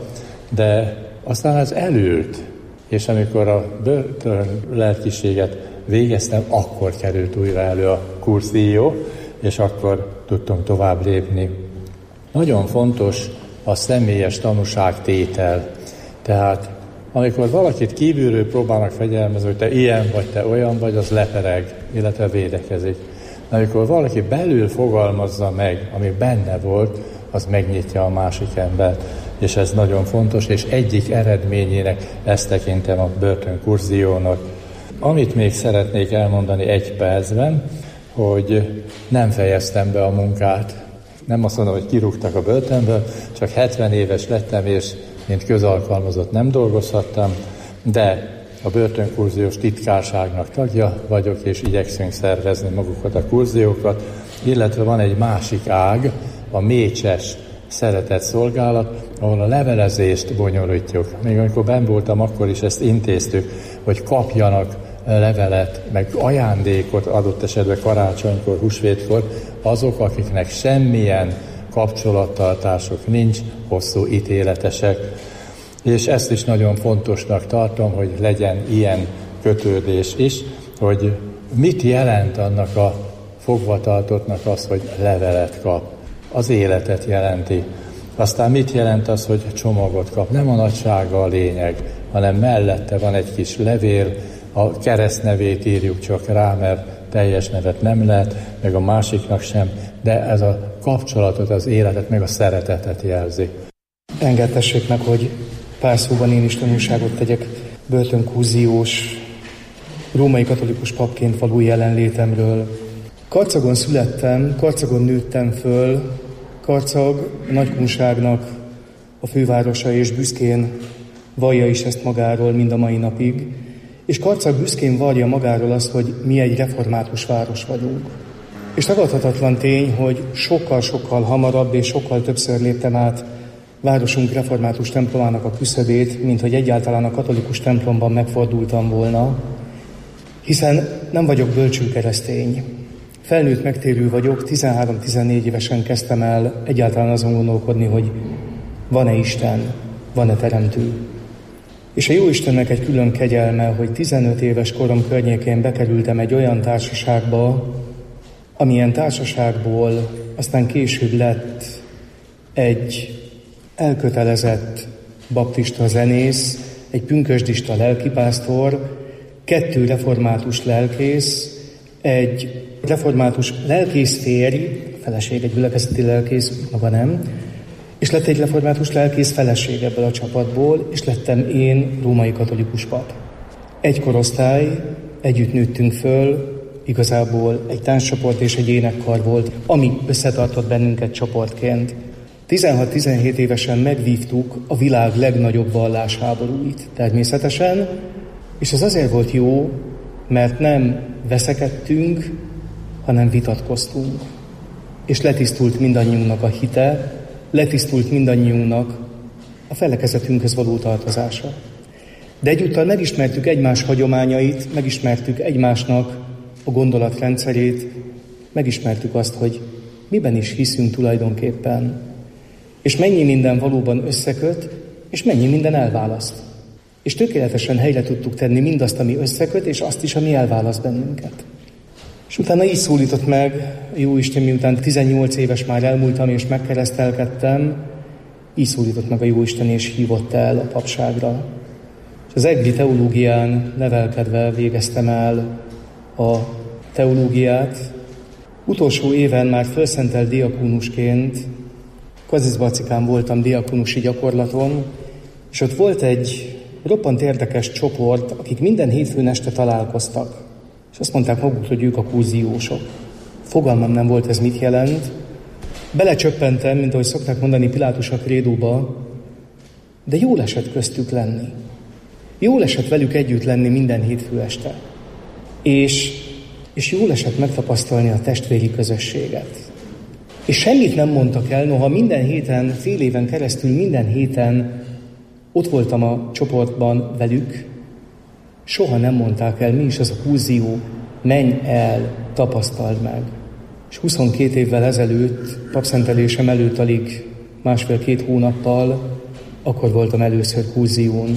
de aztán az elült, és amikor a börtön lelkiséget végeztem, akkor került újra elő a kurzió, és akkor tudtunk tovább lépni. Nagyon fontos a személyes tanúságtétel. Tehát amikor valakit kívülről próbálnak fegyelmezni, hogy te ilyen vagy, te olyan vagy, az lepereg, illetve védekezik. Amikor valaki belül fogalmazza meg, ami benne volt, az megnyitja a másik embert. És ez nagyon fontos, és egyik eredményének ezt tekintem a börtönkurziónak. Amit még szeretnék elmondani 1 percben, hogy nem fejeztem be a munkát. Nem azt mondom, hogy kirúgtak a börtönből, csak 70 éves lettem, és mint közalkalmazott nem dolgozhattam, de a börtönkurziós titkárságnak tagja vagyok, és igyekszünk szervezni magukat a kurziókat, illetve van egy másik ág, a mécses szeretett szolgálat, ahol a levelezést bonyolítjuk. Még amikor benn voltam, akkor is ezt intéztük, hogy kapjanak levelet, meg ajándékot adott esetben karácsonykor, húsvétkor, azok, akiknek semmilyen kapcsolattartások nincs, hosszú ítéletesek. És ezt is nagyon fontosnak tartom, hogy legyen ilyen kötődés is, hogy mit jelent annak a fogvatartottnak az, hogy levelet kap. Az életet jelenti. Aztán mit jelent az, hogy csomagot kap? Nem a nagysága a lényeg, hanem mellette van egy kis levél, a keresztnevét írjuk csak rá, mert teljes nevet nem lehet, meg a másiknak sem, de ez a kapcsolatot, az életet, meg a szeretetet jelzi. Engedtessék meg, hogy pár szóban én is tanulságot tegyek börtönkurziós, római katolikus papként való jelenlétemről. Karcagon születtem, Karcagon nőttem föl, Karcag nagykunságnak a fővárosa, és büszkén vallja is ezt magáról mind a mai napig. És Karcag büszkén vallja magáról azt, hogy mi egy református város vagyunk. És tagadhatatlan tény, hogy sokkal-sokkal hamarabb és sokkal többször léptem át városunk református templomának a küszöbét, mint hogy egyáltalán a katolikus templomban megfordultam volna, hiszen nem vagyok bölcső keresztény. felnőtt megtérő vagyok, 13-14 évesen kezdtem el egyáltalán azon gondolkodni, hogy van-e Isten, van-e teremtő. És a Jóistennek egy külön kegyelme, hogy 15 éves korom környékén bekerültem egy olyan társaságba, amilyen társaságból aztán később lett egy elkötelezett baptista zenész, egy pünkösdista lelkipásztor, 2 református lelkész, egy református lelkész férj, feleség, egy gyülekezeti lelkész, maga nem, és lett egy református lelkész feleség ebből a csapatból, és lettem én római katolikus pap. Egy korosztály, együtt nőttünk föl, igazából egy tánccsoport és egy énekkar volt, ami összetartott bennünket csoportként. 16-17 évesen megvívtuk a világ legnagyobb vallásháborúit természetesen, és ez azért volt jó, mert nem veszekedtünk, hanem vitatkoztunk. És letisztult mindannyiunknak a hite, letisztult mindannyiunknak a felekezetünkhöz való tartozása. De egyúttal megismertük egymás hagyományait, megismertük egymásnak a gondolatrendszerét, megismertük azt, hogy miben is hiszünk tulajdonképpen, és mennyi minden valóban összeköt, és mennyi minden elválaszt. És tökéletesen helyre tudtuk tenni mindazt, ami összeköt, és azt is, ami elválaszt bennünket. És utána így szólított meg a Jóisten, miután 18 éves már elmúltam, és megkeresztelkedtem, így szólított meg a Jóisten, és hívott el a papságra. És az egri teológián nevelkedve végeztem el a teológiát. Utolsó éven már felszentelt diakónusként Kazizbarcikán voltam diakónusi gyakorlaton, és ott volt egy roppant érdekes csoport, akik minden hétfőn este találkoztak. És azt mondták maguk, hogy ők a kúziósok. Fogalmam nem volt, ez mit jelent. Belecsöppentem, mint ahogy szokták mondani, Pilátus a krédóba, de jól esett köztük lenni. Jól esett velük együtt lenni minden hétfő este. És jól esett megtapasztalni a testvéri közösséget. És semmit nem mondtak el, noha minden héten, fél éven keresztül minden héten ott voltam a csoportban velük, soha nem mondták el, mi is az a kúzió, menj el, tapasztald meg. És 22 évvel ezelőtt, papszentelésem előtt alig 1,5-2 hónappal, akkor voltam először kúzión.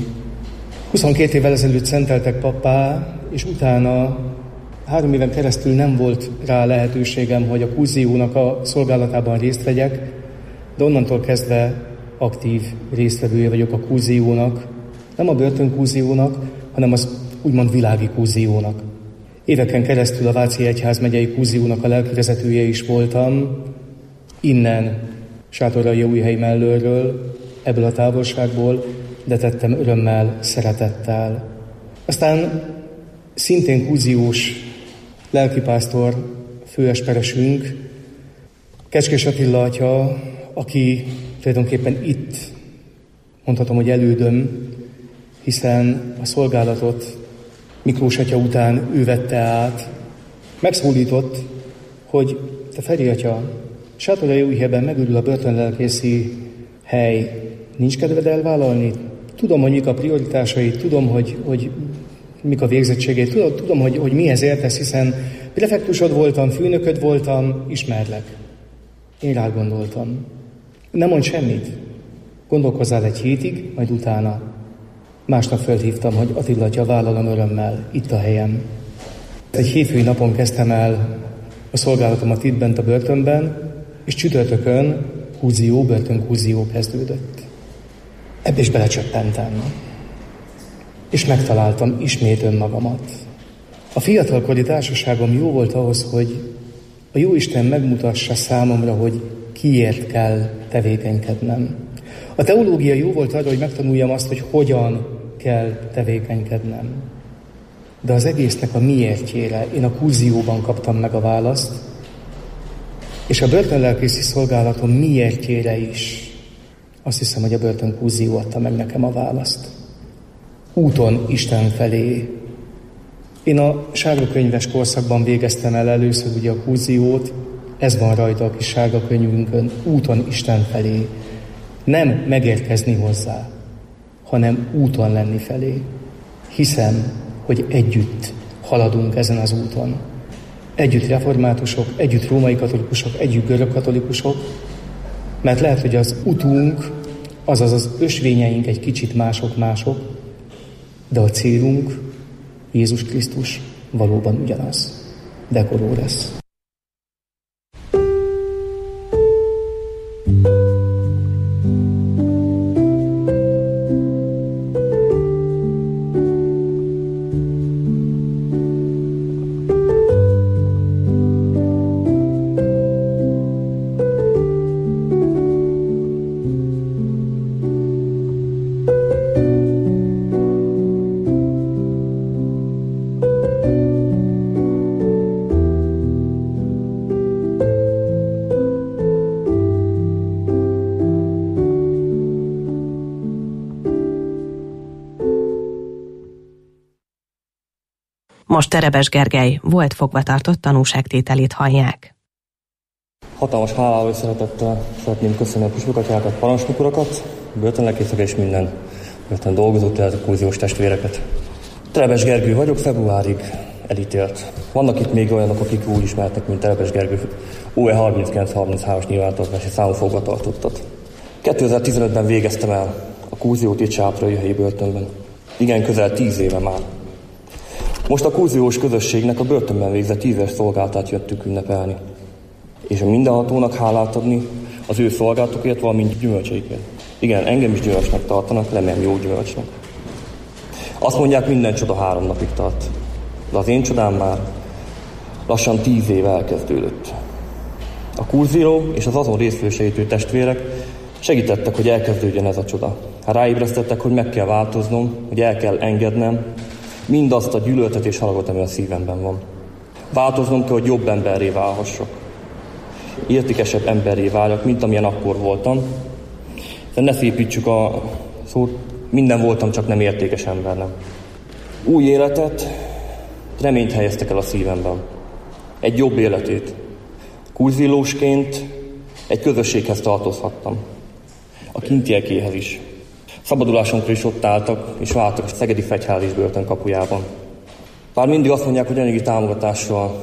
22 évvel ezelőtt szenteltek pappá, és utána 3 éven keresztül nem volt rá lehetőségem, hogy a kúziónak a szolgálatában részt vegyek, de onnantól kezdve aktív résztvevője vagyok a kúziónak, nem a börtönkúziónak, hanem az úgymond világi kúziónak. Éveken keresztül a Váci Egyházmegyei Kúziónak a lelkivezetője is voltam, innen, Sátoraljaújhely mellőről, ebből a távolságból, de tettem örömmel, szeretettel. Aztán szintén kúziós lelkipásztor, főesperesünk, Kecskés Attila atya, aki tulajdonképpen itt, mondhatom, hogy elődöm, hiszen a szolgálatot Miklós atya után ő vette át. Megszólított, hogy te Feri atya, Sátoraljaújhelyben megürül a börtönlelkészi hely, nincs kedved elvállalni? Tudom, hogy mik a prioritásait, tudom, hogy mik a végzettségét, tudom, hogy mihez értesz, hiszen prefektusod voltam, főnököd voltam, ismerlek. Én rá gondoltam. Nem mondj semmit. Gondolkozzál egy hétig, majd utána. Másnap fölhívtam, hogy Attila atya, vállalom örömmel, itt a helyem. Egy hétfői napon kezdtem el a szolgálatomat itt bent a börtönben, és csütörtökön börtönkúzió kezdődött. Ebbe is belecsöppentem. És megtaláltam ismét önmagamat. A fiatalkori társaságom jó volt ahhoz, hogy a Jóisten megmutassa számomra, hogy kiért kell tevékenykednem. A teológia jó volt arra, hogy megtanuljam azt, hogy hogyan kell tevékenykednem. De az egésznek a miértjére én a kúzióban kaptam meg a választ, és a börtönlelkészi szolgálatom miértjére is. Azt hiszem, hogy a börtönkúzió adta meg nekem a választ. Úton Isten felé. Én a sárga könyves korszakban végeztem el először ugye a kúziót, ez van rajta a kis sárga könyvünkön, úton Isten felé. Nem megérkezni hozzá, hanem úton lenni felé. Hiszem, hogy együtt haladunk ezen az úton. együtt reformátusok, együtt római katolikusok, együtt görög katolikusok, mert lehet, hogy az utunk, azaz az ösvényeink egy kicsit mások, de a célunk, Jézus Krisztus valóban ugyanaz. Decoró lesz. Most Terebes Gergely volt fogvatartott tanúságtételét hallják. Hatalmas hálával és szeretettel szeretném köszönni a püspökatyákat, parancsnokurakat, börtönlekészek és minden börtön dolgozót, tehát a kúziós testvéreket. Terebes Gergő vagyok, februárig elítélt. Vannak itt még olyanok, akik úgy ismertek, mint Terebes Gergő OE 3933-as nyilvántartási számú fogvatartottat. 2015-ben végeztem el a kúziót itt Sáprai helyi börtönben. Igen, közel 10 éve már. Most a kúziós közösségnek a börtönben végzett 10 éves szolgálatát jöttük ünnepelni. És a mindenhatónak hálát adni az ő szolgálatokért, valamint gyümölcseikért. Igen, engem is gyümölcsnek tartanak, remélem jó gyümölcsnek. Azt mondják, minden csoda 3 napig tart. De az én csodám már lassan 10 éve elkezdődött. A kurzíró és az azon részfősegítő testvérek segítettek, hogy elkezdődjön ez a csoda. Ráébresztettek, hogy meg kell változnom, hogy el kell engednem mindazt a gyűlöltet és haragot, ami a szívemben van. Változnom kell, hogy jobb emberré válhassak. Értékesebb emberré váljak, mint amilyen akkor voltam. De ne szépítsük a szót, minden voltam, csak nem értékes ember, nem. Új életet, reményt helyeztek el a szívemben. Egy jobb életét. Kurzillósként egy közösséghez tartozhattam. A kintiekéhez is. Szabadulásunkra is ott álltak, és vártak a Szegedi Fegyház és börtön kapujában. Bár mindig azt mondják, hogy anyagi támogatással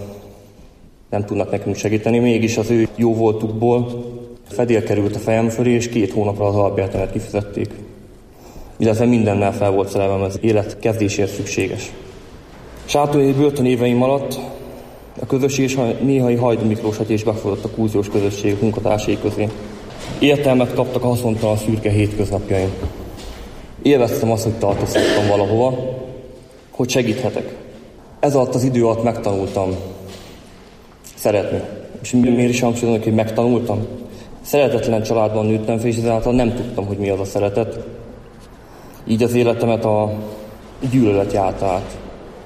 nem tudnak nekünk segíteni, mégis az ő jó voltukból fedél került a fejem fölé, és 2 hónapra az albérletemet kifizették. Illetve mindennel fel volt szerelmem, az élet kezdésért szükséges. Sáprai börtön éveim alatt a közösség és néhai Hajdú Miklós atya is befogadott a kúziós közösség munkatársai közé. Értelmet kaptak a haszontalan szürke hétköznapjaim. Élveztem azt, hogy tartozhattam valahova, hogy segíthetek. Ez alatt az idő alatt megtanultam szeretni. És miért is hangsúlyozom, hogy megtanultam? Szeretetlen családban nőttem fel, és ezáltal nem tudtam, hogy mi az a szeretet. Így az életemet a gyűlölet járta át.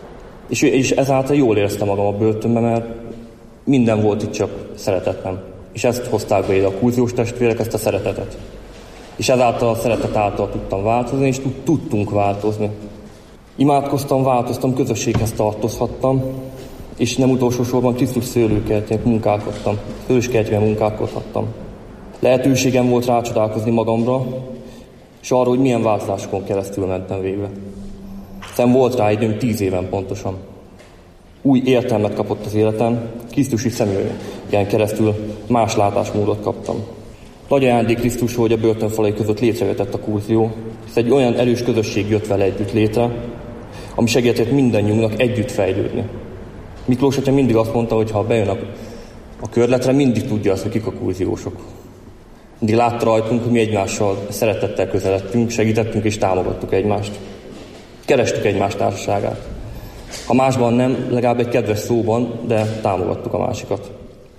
És ezáltal jól éreztem magam a börtönben, mert minden volt itt, csak szeretetlen. És ezt hozták be ide a kúziós testvérek, ezt a szeretetet. És ezáltal a szeretet által tudtam változni, és tudtunk változni. Imádkoztam, változtam, közösséghez tartozhattam, és nem utolsó sorban Krisztus szőlőkertjén munkálkodtam, szőlőskertjében munkálkodhattam. Lehetőségem volt rácsodálkozni magamra, és arra, hogy milyen változásokon keresztül mentem végbe. Hiszen volt rá időm 10 éven pontosan. Új értelmet kapott az életem, Krisztusi személyen keresztül más látásmódot kaptam. Nagy ajándék Krisztus, hogy a börtönfalai között létrejöhetett a kúzió, hisz egy olyan erős közösség jött vele együtt létre, ami segített mindannyiunknak együtt fejlődni. Miklós atya mindig azt mondta, hogy ha bejön a körletre, mindig tudja azt, hogy kik a kúziósok. Mindig látta rajtunk, hogy mi egymással szeretettel közeledtünk, segítettünk és támogattuk egymást. Kerestük egymás társaságát. Ha másban nem, legalább egy kedves szóban, de támogattuk a másikat.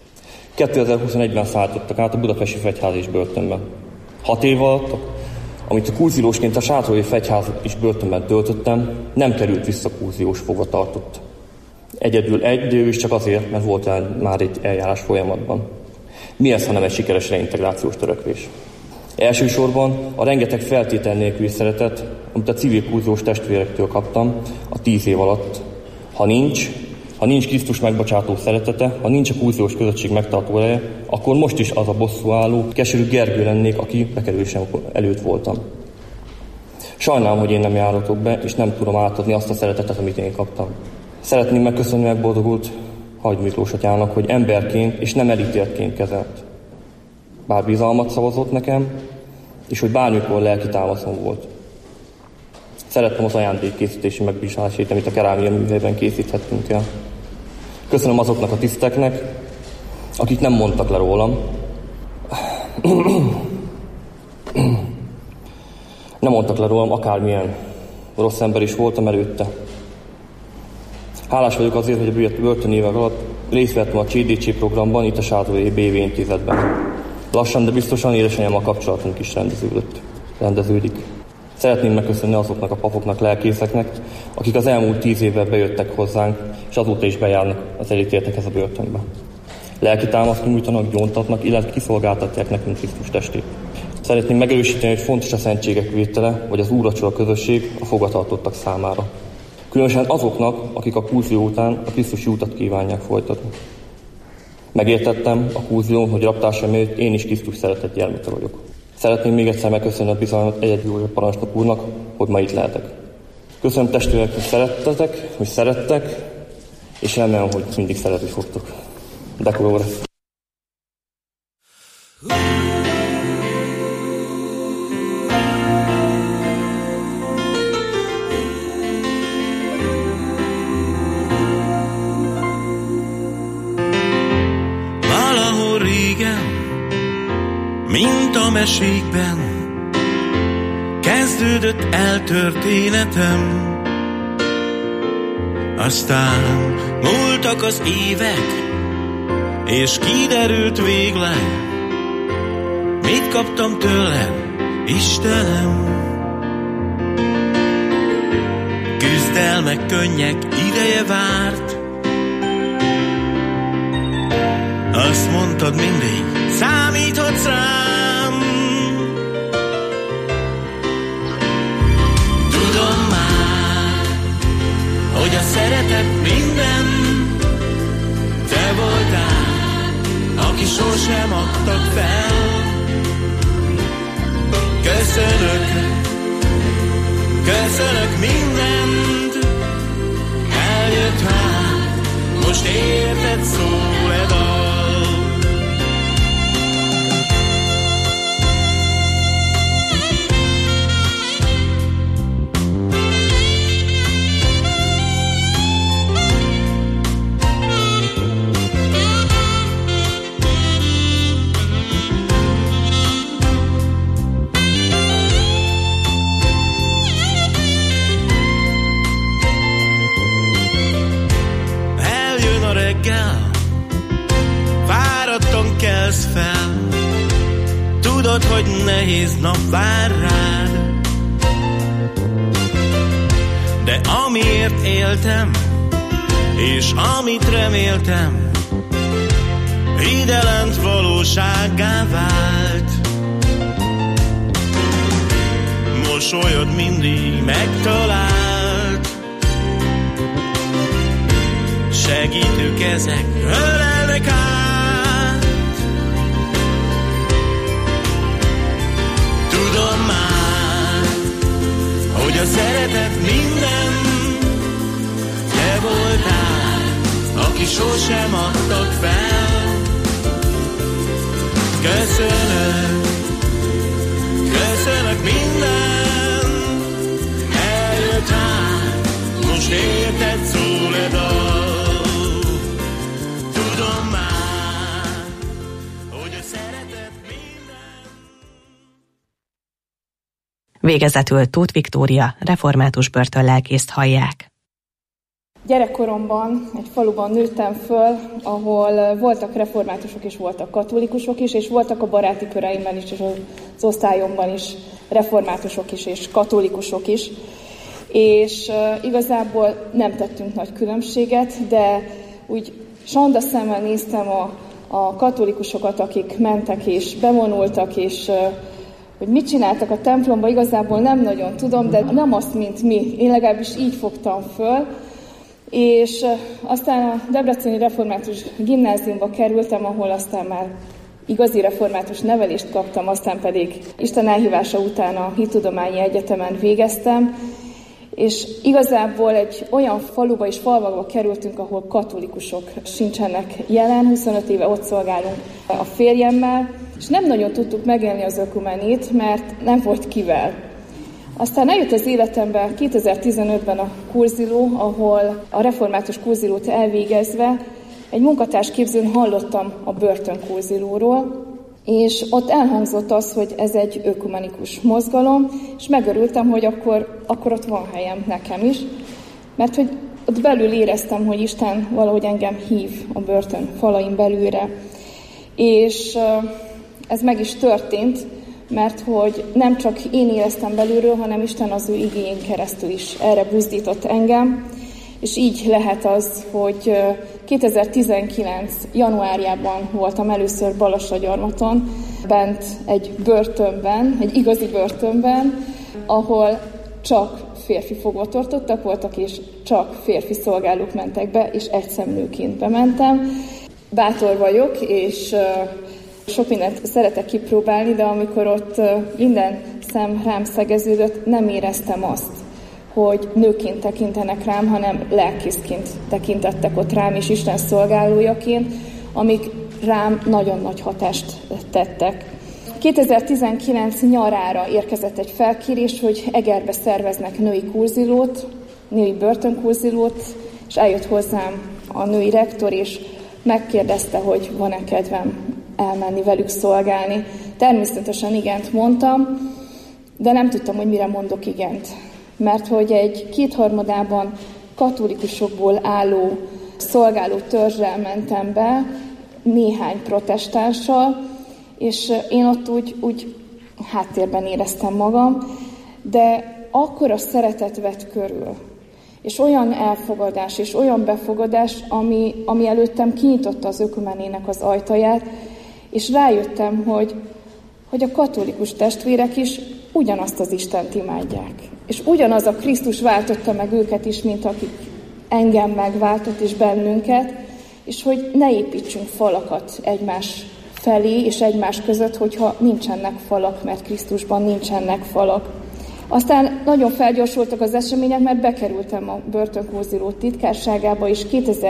2021-ben szállítottak át a Budapesti Fegyház és börtönben. 6 év alatt, amit a kúzilósként a Sátrai Fegyház és börtönben töltöttem, nem került vissza kúziós fogvatartott. Egyedül egy, de ő is csak azért, mert volt már egy eljárás folyamatban. Mi ez, hanem egy sikeres reintegrációs törekvés? Elsősorban a rengeteg feltétel nélküli szeretet, amit a civil kúziós testvérektől kaptam a 10 év alatt. Ha nincs Krisztus megbocsátó szeretete, ha nincs a kúziós közösség megtartó ereje, akkor most is az a bosszúálló, keserű Gergő lennék, aki bekerülésem előtt voltam. Sajnálom, hogy én nem járhatok be, és nem tudom átadni azt a szeretetet, amit én kaptam. Szeretném megköszönni megboldogult Hagy Miklós atyának, hogy emberként és nem elítéltként kezelt. Bár bizalmat szavazott nekem, és hogy bármikor lelki támaszom volt. Szerettem az ajándékkészítési megbízásait, amit a kerámia műhelyben készíthettünk el. Köszönöm azoknak a tiszteknek, akik nem mondtak le rólam. Nem mondtak le rólam, akármilyen rossz ember is voltam előtte. Hálás vagyok azért, hogy a börtönévek alatt részt vettem a CDC programban, itt a Sátrói BV intézetben. Lassan, de biztosan édesanyámmal kapcsolatunk is rendeződik. Szeretném megköszönni azoknak a papoknak, lelkészeknek, akik az elmúlt 10 évben bejöttek hozzánk, és azóta is bejárnak az elítéltekhez a börtönbe. Lelki támaszt nyújtanak, gyóntatnak, illetve kiszolgáltatják nekünk Krisztus testét. Szeretném megerősíteni, hogy fontos a szentségek vétele, vagy az úrvacsora közösség a fogvatartottak számára. Különösen azoknak, akik a kúzió után a krisztusi utat kívánják folytatni. Megértettem a kúzión, hogy raptársaim előtt én is Krisztus szeretett gyermeke vagyok. Szeretném még egyszer megköszönni a bizalmat egyedül a parancsnok úrnak, hogy ma itt lehetek. Köszönöm testvérek, hogy szerettetek, hogy szerettek, és remélem, hogy mindig szeretni fogtok. Dekolóra! Valahol régen, mint a mesékben, kezdődött el történetem. Aztán múltak az évek, és kiderült végleg, mit kaptam tőled, Istenem. Küzdelmek, könnyek ideje várt, azt mondtad mindig, számíthatsz rám. Tudom már, hogy a szeretet minden, te voltál, aki sosem adtak fel. Köszönök mindent, eljött hát, most érted, szól e dal. Fáradtan kelsz fel, tudod, hogy nehéz nap vár rád, de amiért éltem, és amit reméltem, hidelent valósággá vált. Mosolyod mindig megtalált, segítő kezek ölelnek át. Tudom már, hogy a szeretet minden, te voltál, aki sosem adtak fel. Köszönök minden, eljött hát, most érted, szól e dal. Végezetül Tóth Viktória, református börtönlelkészt hallják. Gyerekkoromban egy faluban nőttem föl, ahol voltak reformátusok is, voltak katolikusok is, és voltak a baráti köreimben is, és az osztályomban is reformátusok is, és katolikusok is. És igazából nem tettünk nagy különbséget, de úgy sanda szemmel néztem a katolikusokat, akik mentek és bevonultak, és hogy mit csináltak a templomba, igazából nem nagyon tudom, de nem azt, mint mi. Én legalábbis így fogtam föl. És aztán a Debreceni Református Gimnáziumba kerültem, ahol aztán már igazi református nevelést kaptam, aztán pedig Isten elhívása után a Hittudományi Egyetemen végeztem. És igazából egy olyan faluba és falvakba kerültünk, ahol katolikusok sincsenek jelen, 25 éve ott szolgálunk a férjemmel, és nem nagyon tudtuk megélni az ökumenit, mert nem volt kivel. Aztán eljött az életemben 2015-ben a kurziló, ahol a református kurzilót elvégezve egy munkatársképzőn hallottam a börtönkurzilóról, és ott elhangzott az, hogy ez egy ökumenikus mozgalom, és megörültem, hogy akkor ott van helyem nekem is, mert hogy ott belül éreztem, hogy Isten valahogy engem hív a börtön falain belülre. És ez meg is történt, mert hogy nem csak én éreztem belülről, hanem Isten az ő igéjén keresztül is erre buzdított engem, és így lehet az, hogy 2019. januárjában voltam először Balassagyarmaton, bent egy börtönben, egy igazi börtönben, ahol csak férfi fogvatartottak voltak, és csak férfi szolgálók mentek be, és egyszemnőként bementem. Bátor vagyok, és sok mindent szeretek kipróbálni, de amikor ott minden szem rám szegeződött, nem éreztem azt, hogy nőként tekintenek rám, hanem lelkészként tekintettek ott rám, és Isten szolgálójaként, amik rám nagyon nagy hatást tettek. 2019 nyarára érkezett egy felkérés, hogy Egerbe szerveznek női kurzilót, női börtönkurzilót, és eljött hozzám a női rektor, és megkérdezte, hogy van-e kedvem elmenni velük szolgálni. Természetesen igent mondtam, de nem tudtam, hogy mire mondok igent. Mert hogy egy 2/3 katolikusokból álló szolgáló törzsel mentem be, néhány protestánssal, és én ott úgy háttérben éreztem magam, de akkora szeretet vett körül, és olyan elfogadás, és olyan befogadás, ami előttem kinyitotta az ökumenének az ajtaját, és rájöttem, hogy a katolikus testvérek is ugyanazt az Istent imádják. És ugyanaz a Krisztus váltotta meg őket is, mint akik engem megváltott és bennünket, és hogy ne építsünk falakat egymás felé és egymás között, hogyha nincsenek falak, mert Krisztusban nincsenek falak. Aztán nagyon felgyorsultak az események, mert bekerültem a börtönkurziló titkárságába, és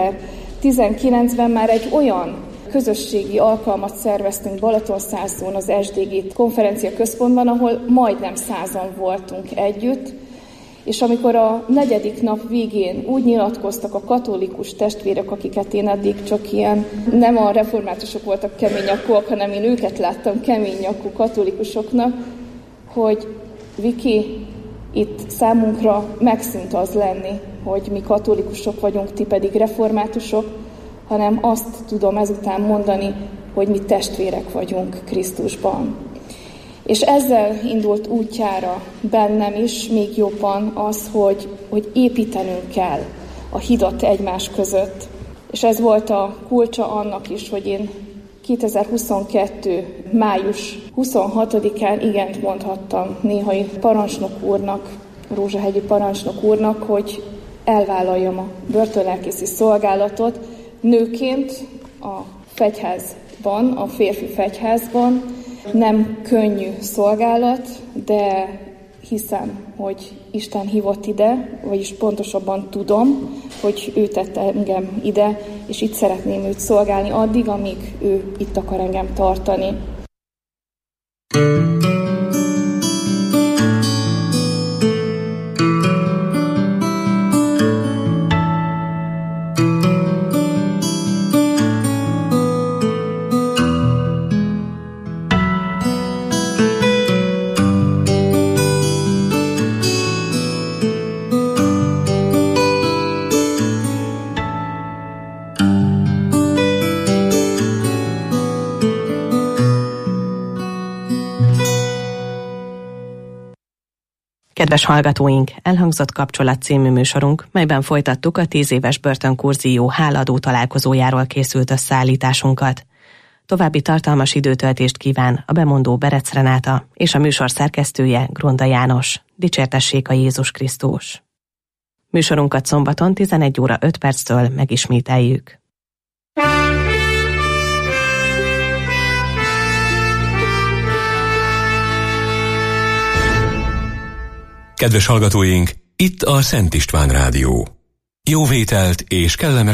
2019-ben már egy olyan közösségi alkalmat szerveztünk Balatonszászón az SDG konferencia központban, ahol majdnem 100-an voltunk együtt, és amikor a 4. nap végén úgy nyilatkoztak a katolikus testvérek, akiket én eddig csak ilyen, nem a reformátusok voltak keménynyakúak, hanem én őket láttam keménynyakú katolikusoknak, hogy Viki, itt számunkra megszűnt az lenni, hogy mi katolikusok vagyunk, ti pedig reformátusok, hanem azt tudom ezután mondani, hogy mi testvérek vagyunk Krisztusban. És ezzel indult útjára bennem is még jobban az, hogy építenünk kell a hidat egymás között. És ez volt a kulcsa annak is, hogy én 2022. május 26-án igent mondhattam néhai parancsnok úrnak, Rózsahegyi parancsnok úrnak, hogy elvállaljam a börtönlelkészi szolgálatot nőként a fegyházban, a férfi fegyházban. Nem könnyű szolgálat, de hiszem, hogy Isten hívott ide, vagyis pontosabban tudom, hogy ő tette engem ide, és itt szeretném őt szolgálni addig, amíg ő itt akar engem tartani. Kedves hallgatóink, elhangzott Kapcsolat című műsorunk, melyben folytattuk a 10 éves börtönkurzió háladó találkozójáról készült összeállításunkat. További tartalmas időtöltést kíván a bemondó Berec Renáta és a műsor szerkesztője Gronda János. Dicsértessék a Jézus Krisztus! Műsorunkat szombaton 11 óra 5 perctől megismételjük. Kedves hallgatóink, Itt a Szent István Rádió. Jó vételt és kellemes